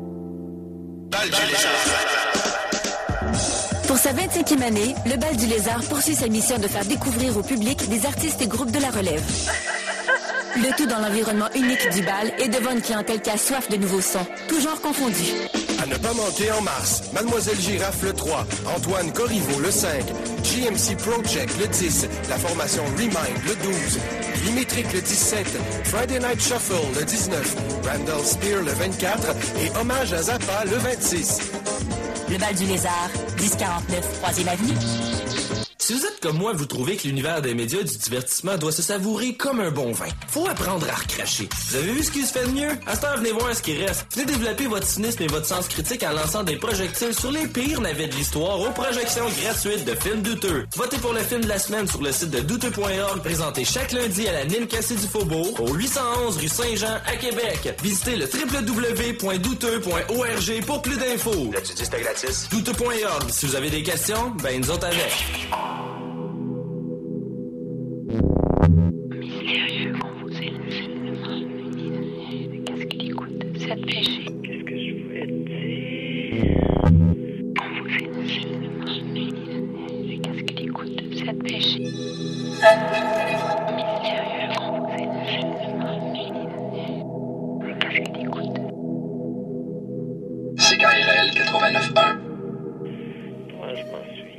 Bal du Lézard. Pour sa 25e année, le Bal du Lézard poursuit sa mission de faire découvrir au public des artistes et groupes de la relève. Le tout dans l'environnement unique du bal et devant une clientèle qui a soif de nouveaux sons, tous genres confondus. À ne pas manquer en mars, Mademoiselle Girafe le 3, Antoine Corriveau le 5, GMC Project le 10, la formation Remind le 12, Millimétrique le 17, Friday Night Shuffle le 19, Randall Spear le 24 et Hommage à Zappa le 26. Le Bal du Lézard, 1049 3e Avenue. Si vous êtes comme moi, vous trouvez que l'univers des médias et du divertissement doit se savourer comme un bon vin. Faut apprendre à recracher. Vous avez vu ce qui se fait de mieux? À cette heure, venez voir ce qui reste. Venez développer votre cynisme et votre sens critique en lançant des projectiles sur les pires navets de l'histoire aux projections gratuites de films douteux. Votez pour le film de la semaine sur le site de douteux.org, présenté chaque lundi à la Nîmes-Cassé du Faubourg, au 811 rue Saint-Jean à Québec. Visitez le www.douteux.org pour plus d'infos. Là, tu dis c'était gratis. Douteux.org. Si vous avez des questions, ben nous autres avec. Mystérieux, on vous élevé. Qu'est-ce qu'il écoute? Cette péché. Qu'est-ce que je voulais dire? On vous élevé. Qu'est-ce qu'il écoute? Cette péché. Mystérieux, on vous élevé. Qu'est-ce qu'il écoute? CKRL 89.1. Moi, je m'en suis.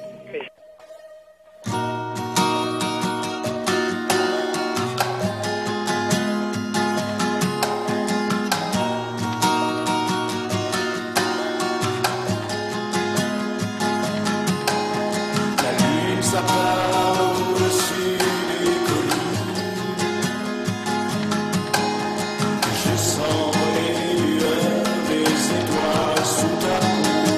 Ça part au-dessus des collines. Je sens les lueurs des étoiles sous ta peau.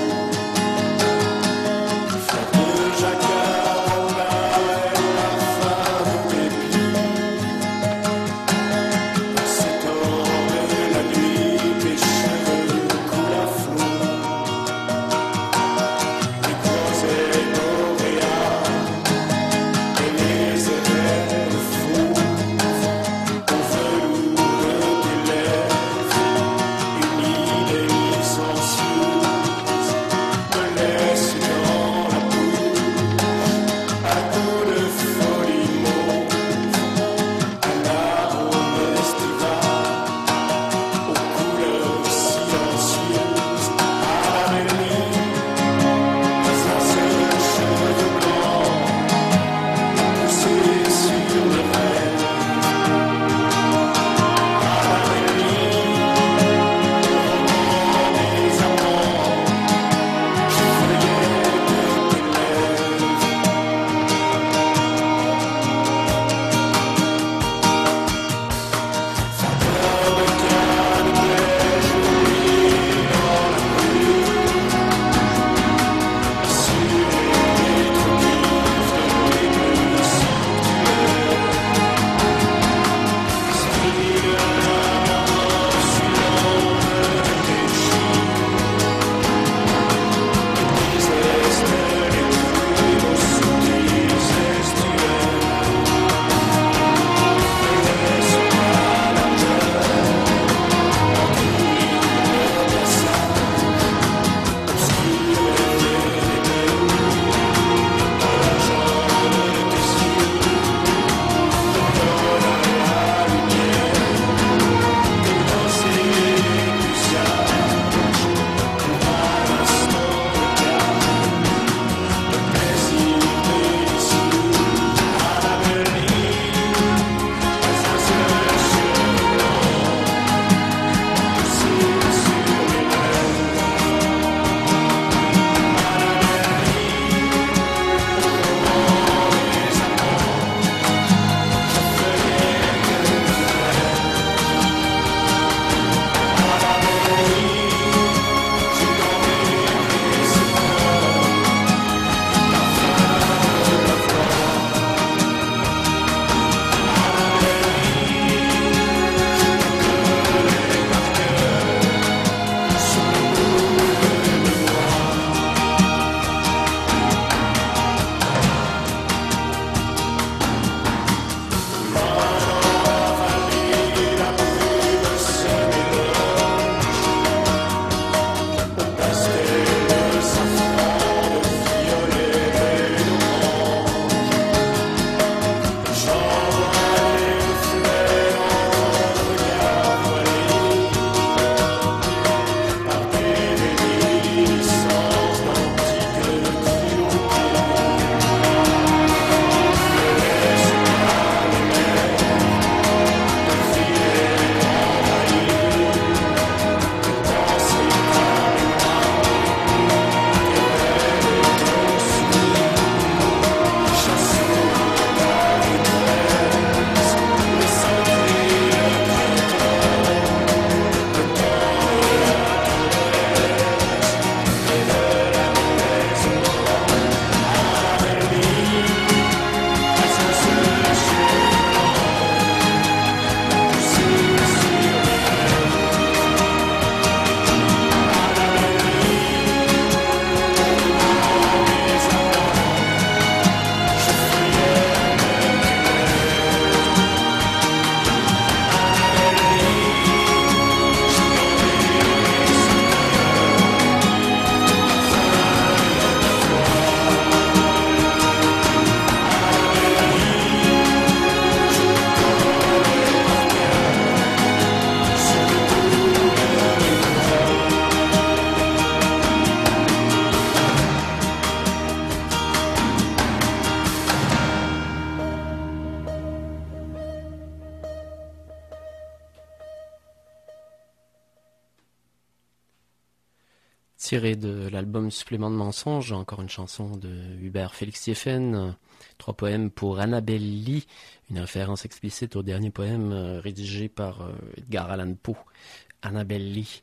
tiré de l'album Supplément de mensonges, encore une chanson de Hubert Félix Thiéphène, 3 poèmes pour Annabelle Lee, une référence explicite au dernier poème rédigé par Edgar Allan Poe, Annabelle Lee.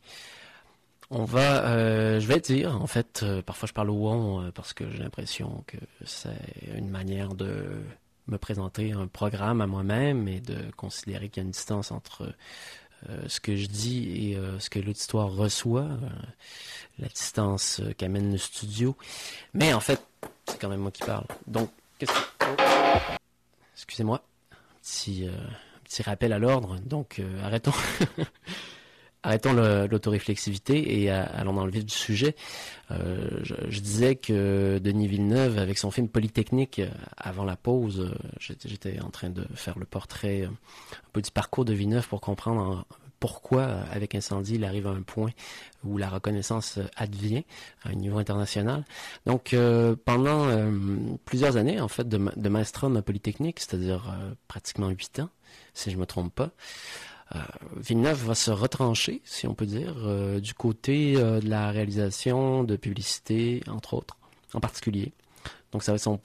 Je vais dire, en fait, parfois je parle au on parce que j'ai l'impression que c'est une manière de me présenter un programme à moi-même et de considérer qu'il y a une distance entre ce que je dis et ce que l'auditoire reçoit, la distance qu'amène le studio. Mais en fait, c'est quand même moi qui parle. Donc, excusez-moi, petit rappel à l'ordre. Donc, arrêtons l'autoréflexivité et allons dans le vif du sujet. Je disais que Denis Villeneuve, avec son film Polytechnique, avant la pause, j'étais en train de faire le portrait un peu du parcours de Villeneuve pour comprendre pourquoi, avec Incendie, il arrive à un point où la reconnaissance advient à un niveau international. Donc, pendant plusieurs années, en fait, de maelstrom à Polytechnique, c'est-à-dire pratiquement 8 ans, si je me trompe pas, Villeneuve va se retrancher, si on peut dire, du côté de la réalisation de publicité, entre autres, en particulier. Donc ça va être son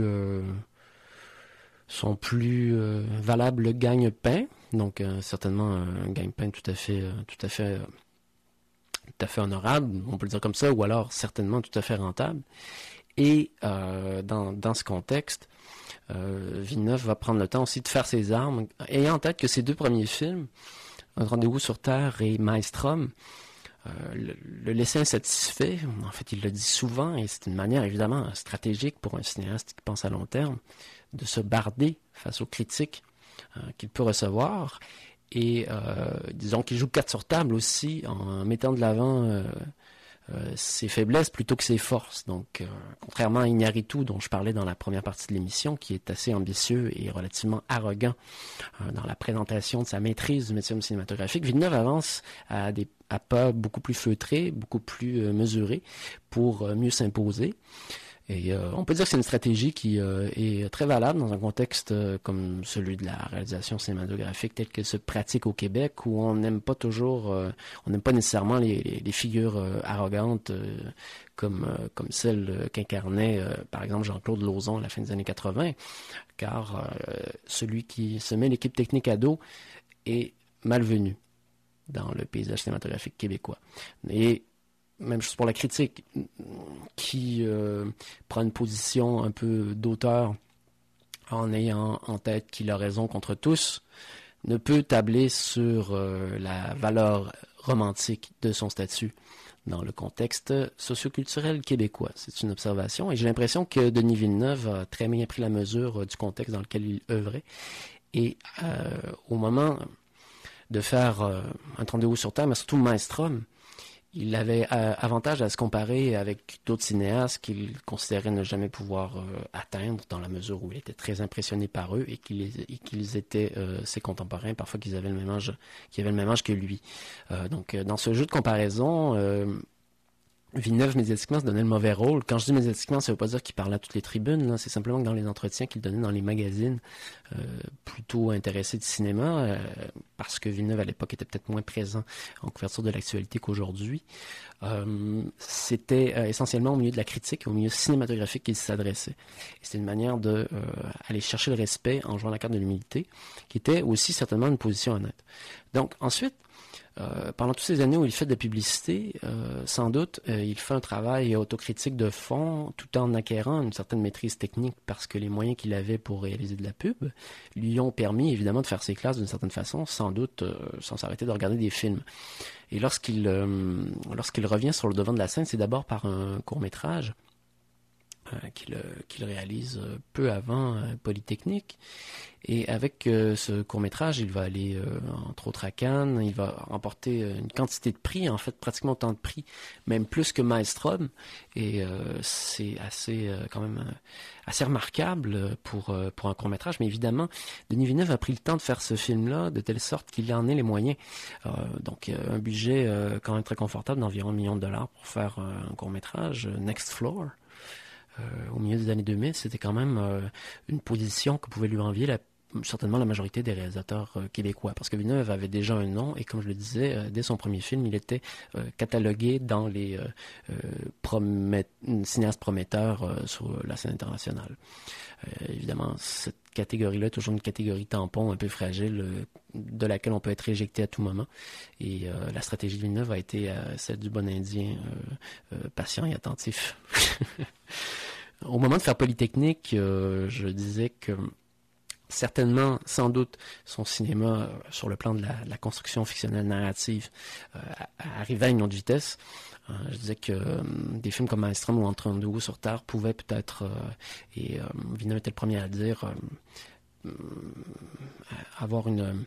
plus valable gagne-pain. Donc certainement un gagne-pain tout à fait honorable, on peut le dire comme ça, ou alors certainement tout à fait rentable. Et dans ce contexte, Villeneuve va prendre le temps aussi de faire ses armes, ayant en tête que ses 2 premiers films, Un rendez-vous sur Terre et Maelstrom, le laissaient insatisfait. En fait, il le dit souvent, et c'est une manière évidemment stratégique pour un cinéaste qui pense à long terme, de se barder face aux critiques qu'il peut recevoir. Et disons qu'il joue 4 sur table aussi, en mettant de l'avant ses faiblesses plutôt que ses forces. Donc, contrairement à Iñárritu, dont je parlais dans la première partie de l'émission, qui est assez ambitieux et relativement arrogant dans la présentation de sa maîtrise du médium cinématographique, Villeneuve avance à pas beaucoup plus feutrés, beaucoup plus mesurés, pour mieux s'imposer. Et on peut dire que c'est une stratégie qui est très valable dans un contexte comme celui de la réalisation cinématographique telle qu'elle se pratique au Québec, où on n'aime pas nécessairement les figures arrogantes comme celle qu'incarnait par exemple Jean-Claude Lauzon à la fin des années 80, car celui qui se met l'équipe technique à dos est malvenu dans le paysage cinématographique québécois. Et même chose pour la critique, qui prend une position un peu d'auteur en ayant en tête qu'il a raison contre tous, ne peut tabler sur la valeur romantique de son statut dans le contexte socioculturel québécois. C'est une observation, et j'ai l'impression que Denis Villeneuve a très bien pris la mesure du contexte dans lequel il œuvrait. Et au moment de faire Un rendez-vous sur Terre, mais surtout Maelstrom, il avait avantage à se comparer avec d'autres cinéastes qu'il considérait ne jamais pouvoir atteindre, dans la mesure où il était très impressionné par eux et qu'ils étaient ses contemporains, parfois qui avaient le même âge que lui. Donc, dans ce jeu de comparaison, Villeneuve, médiatiquement, se donnait le mauvais rôle. Quand je dis médiatiquement, ça ne veut pas dire qu'il parlait à toutes les tribunes, là. C'est simplement que dans les entretiens qu'il donnait dans les magazines plutôt intéressés de cinéma, parce que Villeneuve, à l'époque, était peut-être moins présent en couverture de l'actualité qu'aujourd'hui, c'était essentiellement au milieu de la critique, au milieu cinématographique qu'il s'adressait. Et c'était une manière de aller chercher le respect en jouant la carte de l'humilité, qui était aussi certainement une position honnête. Donc, ensuite, pendant toutes ces années où il fait de la publicité, sans doute, il fait un travail autocritique de fond, tout en acquérant une certaine maîtrise technique, parce que les moyens qu'il avait pour réaliser de la pub lui ont permis, évidemment, de faire ses classes d'une certaine façon, sans doute sans s'arrêter de regarder des films. Et lorsqu'il revient sur le devant de la scène, c'est d'abord par un court-métrage qu'il réalise peu avant Polytechnique. Et avec ce court-métrage, il va aller, entre autres, à Cannes. Il va remporter une quantité de prix, en fait, pratiquement autant de prix, même plus que Maelstrom. Et c'est quand même assez remarquable pour un court-métrage. Mais évidemment, Denis Villeneuve a pris le temps de faire ce film-là de telle sorte qu'il en ait les moyens. Donc, un budget quand même très confortable d'environ $1 million pour faire un court-métrage, Next Floor. Au milieu des années 2000, c'était quand même une position que pouvait lui envier certainement la majorité des réalisateurs québécois, parce que Villeneuve avait déjà un nom, et comme je le disais, dès son premier film, il était catalogué dans les cinéastes prometteurs sur la scène internationale. Évidemment, cette catégorie-là est toujours une catégorie tampon un peu fragile, de laquelle on peut être éjecté à tout moment. Et la stratégie de Villeneuve a été celle du bon Indien, patient et attentif. Au moment de faire Polytechnique, je disais que certainement, sans doute, son cinéma, sur le plan de la construction fictionnelle narrative, arrivait à une autre vitesse. Je disais que des films comme Maelstrom ou Entre deux roues sur Terre pouvaient peut-être, et Villeneuve était le premier à le dire, avoir une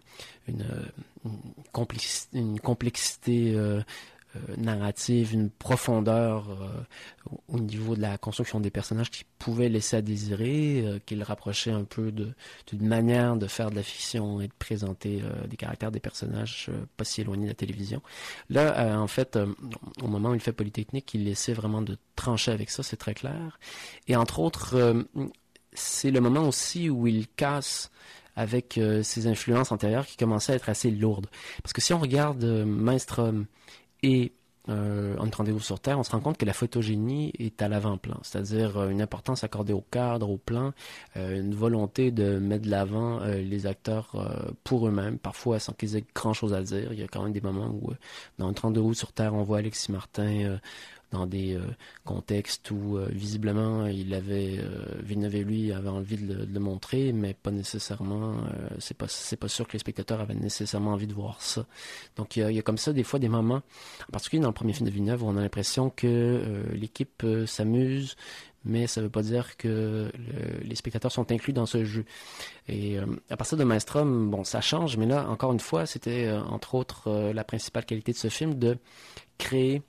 complexité narrative, une profondeur au niveau de la construction des personnages qui pouvait laisser à désirer, qui le rapprochait un peu d'une manière de faire de la fiction et de présenter des caractères des personnages pas si éloignés de la télévision. Là, en fait, au moment où il fait Polytechnique, il essaie vraiment de trancher avec ça, c'est très clair. Et entre autres, c'est le moment aussi où il casse avec ses influences antérieures qui commençaient à être assez lourdes. Parce que si on regarde Maelstrom et Un rendez-vous sur Terre, on se rend compte que la photogénie est à l'avant-plan, c'est-à-dire une importance accordée au cadre, au plan, une volonté de mettre de l'avant les acteurs pour eux-mêmes, parfois sans qu'ils aient grand-chose à dire. Il y a quand même des moments où, dans Un rendez-vous sur Terre, on voit Alexis Martin dans des contextes où visiblement Villeneuve et lui avaient envie de le montrer, mais pas nécessairement, c'est pas sûr que les spectateurs avaient nécessairement envie de voir ça. Donc il y a comme ça des fois des moments, en particulier dans le premier film de Villeneuve, où on a l'impression que l'équipe s'amuse, mais ça veut pas dire que les spectateurs sont inclus dans ce jeu. Et à partir de Maelstrom, bon, ça change, mais là, encore une fois, c'était entre autres la principale qualité de ce film, de créer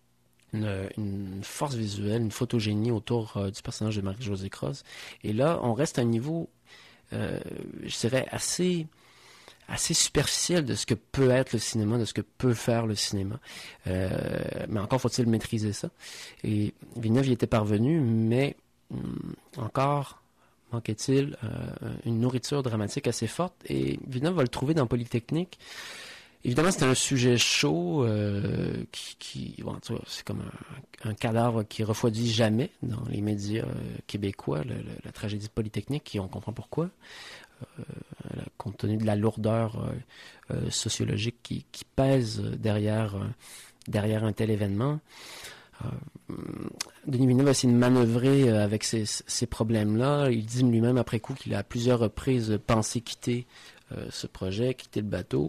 une force visuelle, une photogénie autour du personnage de Marie-Josée Croze. Et là, on reste à un niveau, je dirais, assez superficiel de ce que peut être le cinéma, de ce que peut faire le cinéma. Mais encore faut-il maîtriser ça. Et Villeneuve y était parvenu, mais encore manquait-il une nourriture dramatique assez forte. Et Villeneuve va le trouver dans Polytechnique. Évidemment, c'était un sujet chaud bon, c'est comme un cadavre qui refroidit jamais dans les médias québécois, la tragédie de Polytechnique, et on comprend pourquoi, compte tenu de la lourdeur sociologique qui pèse derrière un tel événement. Denis Villeneuve a essayé de manœuvrer avec ces problèmes-là. Il dit lui-même après coup qu'il a à plusieurs reprises pensé quitter ce projet, quitter le bateau.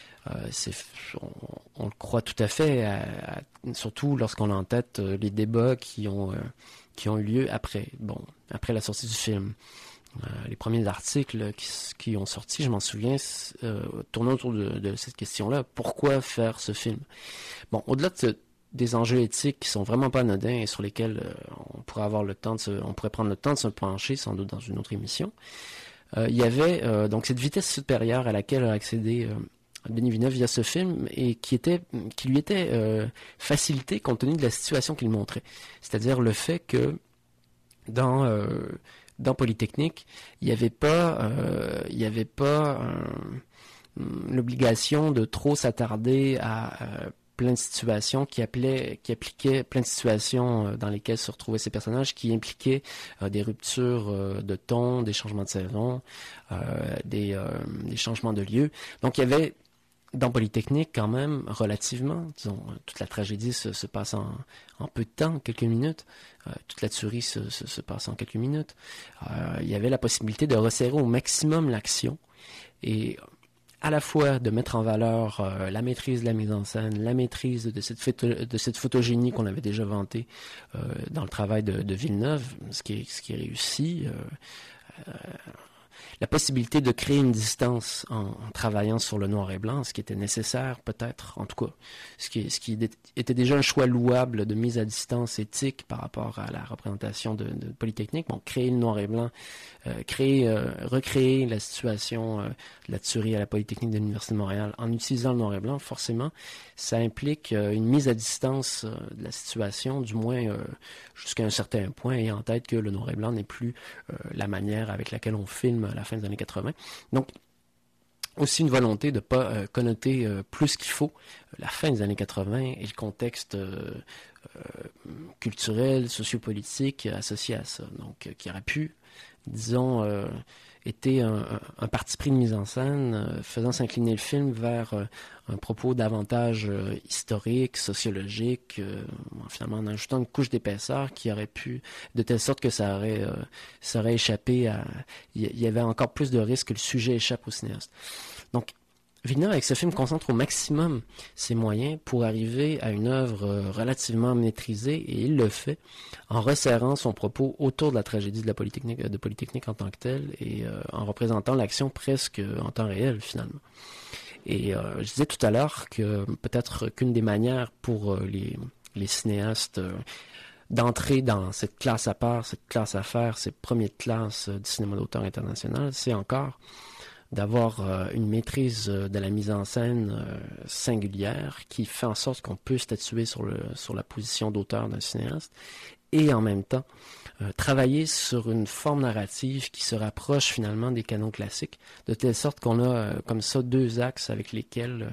On le croit tout à fait, surtout lorsqu'on a en tête les débats qui ont eu lieu après la sortie du film. Les premiers articles qui ont sorti, je m'en souviens, tournaient autour de cette question-là. Pourquoi faire ce film? Bon, au-delà des enjeux éthiques qui sont vraiment pas anodins et sur lesquels on pourrait prendre le temps de se pencher, sans doute dans une autre émission, il y avait donc cette vitesse supérieure à laquelle a accédé Denis Villeneuve via ce film, et qui lui était facilité compte tenu de la situation qu'il montrait. C'est-à-dire le fait que dans Polytechnique, il n'y avait pas l'obligation de trop s'attarder à plein de situations qui appliquaient plein de situations dans lesquelles se retrouvaient ces personnages, qui impliquaient des ruptures de ton, des changements de saison, des changements de lieu. Donc il y avait dans Polytechnique, quand même, relativement, disons, toute la tragédie se passe en peu de temps, quelques minutes. Toute la tuerie se passe en quelques minutes. Il y avait la possibilité de resserrer au maximum l'action et à la fois de mettre en valeur la maîtrise de la mise en scène, la maîtrise de cette photogénie qu'on avait déjà vantée dans le travail de Villeneuve, ce qui est réussi. La possibilité de créer une distance en travaillant sur le noir et blanc, ce qui était nécessaire peut-être, en tout cas, ce qui était déjà un choix louable de mise à distance éthique par rapport à la représentation de Polytechnique. Bon, créer le noir et blanc, recréer la situation de la tuerie à la Polytechnique de l'Université de Montréal en utilisant le noir et blanc, forcément, ça implique une mise à distance de la situation, du moins jusqu'à un certain point, et en tête que le noir et blanc n'est plus la manière avec laquelle on filme à la fin des années 80. Donc, aussi une volonté de ne pas connoter plus qu'il faut la fin des années 80 et le contexte culturel, sociopolitique associé à ça. Donc, qui aurait pu, disons, était un parti pris de mise en scène, faisant s'incliner le film vers un propos davantage historique, sociologique, finalement en ajoutant une couche d'épaisseur qui aurait pu, de telle sorte que ça aurait échappé à... Il y avait encore plus de risques que le sujet échappe au cinéaste. Donc, Villeneuve, avec ce film, concentre au maximum ses moyens pour arriver à une œuvre relativement maîtrisée, et il le fait en resserrant son propos autour de la tragédie de Polytechnique en tant que telle, et en représentant l'action presque en temps réel, finalement. Et je disais tout à l'heure que peut-être qu'une des manières pour les cinéastes d'entrer dans cette classe à part, cette classe à faire, ces premiers de classe du cinéma d'auteur international, c'est encore d'avoir une maîtrise de la mise en scène singulière qui fait en sorte qu'on peut statuer sur la position d'auteur d'un cinéaste et en même temps travailler sur une forme narrative qui se rapproche finalement des canons classiques, de telle sorte qu'on a comme ça deux axes avec lesquels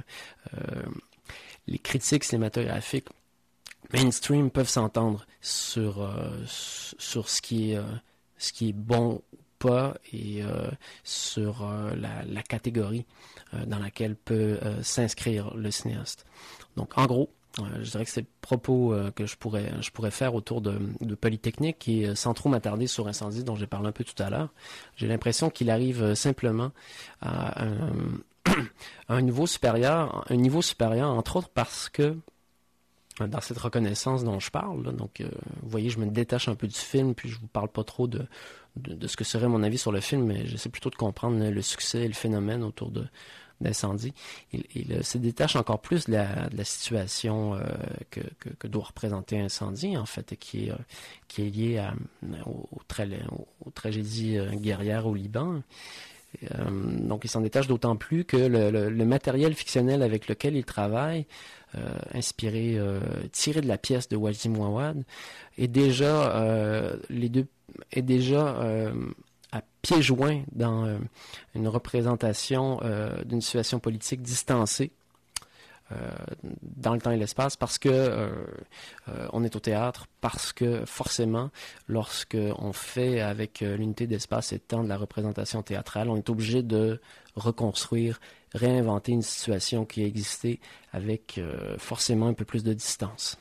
les critiques cinématographiques mainstream peuvent s'entendre sur ce qui est bon pas et sur la catégorie dans laquelle peut s'inscrire le cinéaste. Donc, en gros, je dirais que c'est le propos que je pourrais faire autour de Polytechnique et sans trop m'attarder sur Incendie dont j'ai parlé un peu tout à l'heure. J'ai l'impression qu'il arrive simplement à un niveau supérieur, entre autres parce que dans cette reconnaissance dont je parle, là, donc vous voyez, je me détache un peu du film, puis je vous parle pas trop de ce que serait mon avis sur le film, mais j'essaie plutôt de comprendre le succès et le phénomène autour d'Incendie. Il se détache encore plus de la situation que doit représenter Incendie, en fait, qui est liée aux tragédies guerrières au Liban. Donc il s'en détache d'autant plus que le matériel fictionnel avec lequel il travaille, tiré de la pièce de Wajdi Mouawad, est déjà à pieds joints dans une représentation d'une situation politique distancée dans le temps et l'espace, parce que on est au théâtre, parce que forcément, lorsque on fait avec l'unité d'espace et de temps de la représentation théâtrale, on est obligé de reconstruire, réinventer une situation qui a existé avec forcément un peu plus de distance.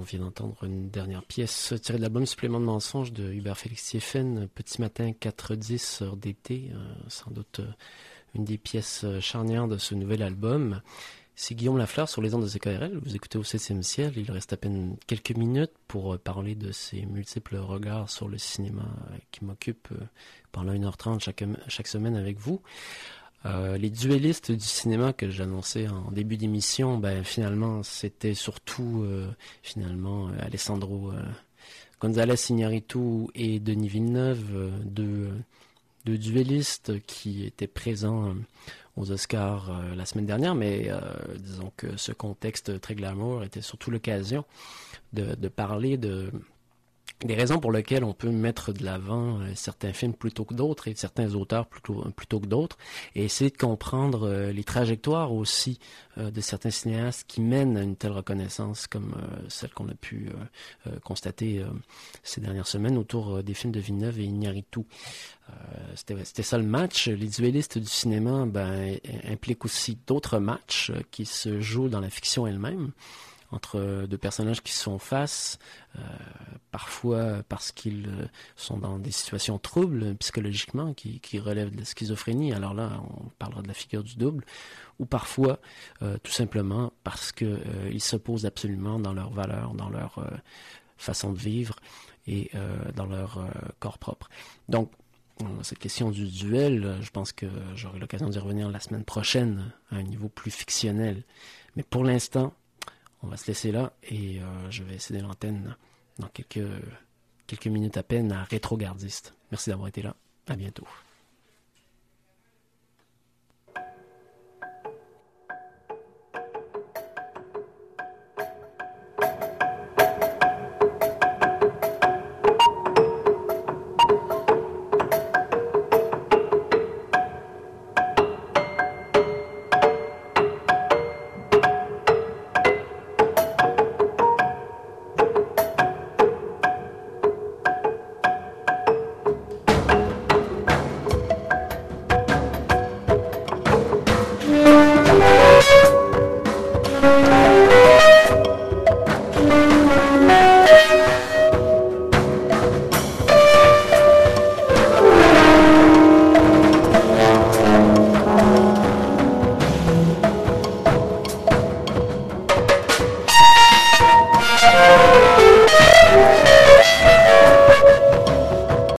vient d'entendre une dernière pièce tirée de l'album Supplément de mensonges de Hubert Félix Thieffen, Petit matin 4-10 heures d'été, sans doute une des pièces charnières de ce nouvel album. C'est Guillaume Lafleur sur les ondes de CKRL. Vous écoutez au 7e ciel. Il reste à peine quelques minutes pour parler de ces multiples regards sur le cinéma qui m'occupent pendant 1h30 chaque semaine avec vous. Les duellistes du cinéma que j'annonçais en début d'émission, finalement, c'était surtout Alessandro González Iñárritu et Denis Villeneuve, deux duellistes qui étaient présents aux Oscars la semaine dernière, mais disons que ce contexte très glamour était surtout l'occasion de parler des raisons pour lesquelles on peut mettre de l'avant certains films plutôt que d'autres et certains auteurs plutôt que d'autres, et essayer de comprendre les trajectoires aussi de certains cinéastes qui mènent à une telle reconnaissance comme celle qu'on a pu constater ces dernières semaines autour des films de Villeneuve et Iñárritu. C'était ça le match. Les duellistes du cinéma impliquent aussi d'autres matchs qui se jouent dans la fiction elle-même, entre deux personnages qui se font face, parfois parce qu'ils sont dans des situations troubles psychologiquement, qui relèvent de la schizophrénie, alors là on parlera de la figure du double, ou parfois tout simplement parce qu'ils s'opposent absolument dans leurs valeurs, dans leur façon de vivre et dans leur corps propre. Donc cette question du duel, je pense que j'aurai l'occasion d'y revenir la semaine prochaine à un niveau plus fictionnel, mais pour l'instant on va se laisser là et je vais céder l'antenne dans quelques minutes à peine à Rétrogardiste. Merci d'avoir été là. À bientôt.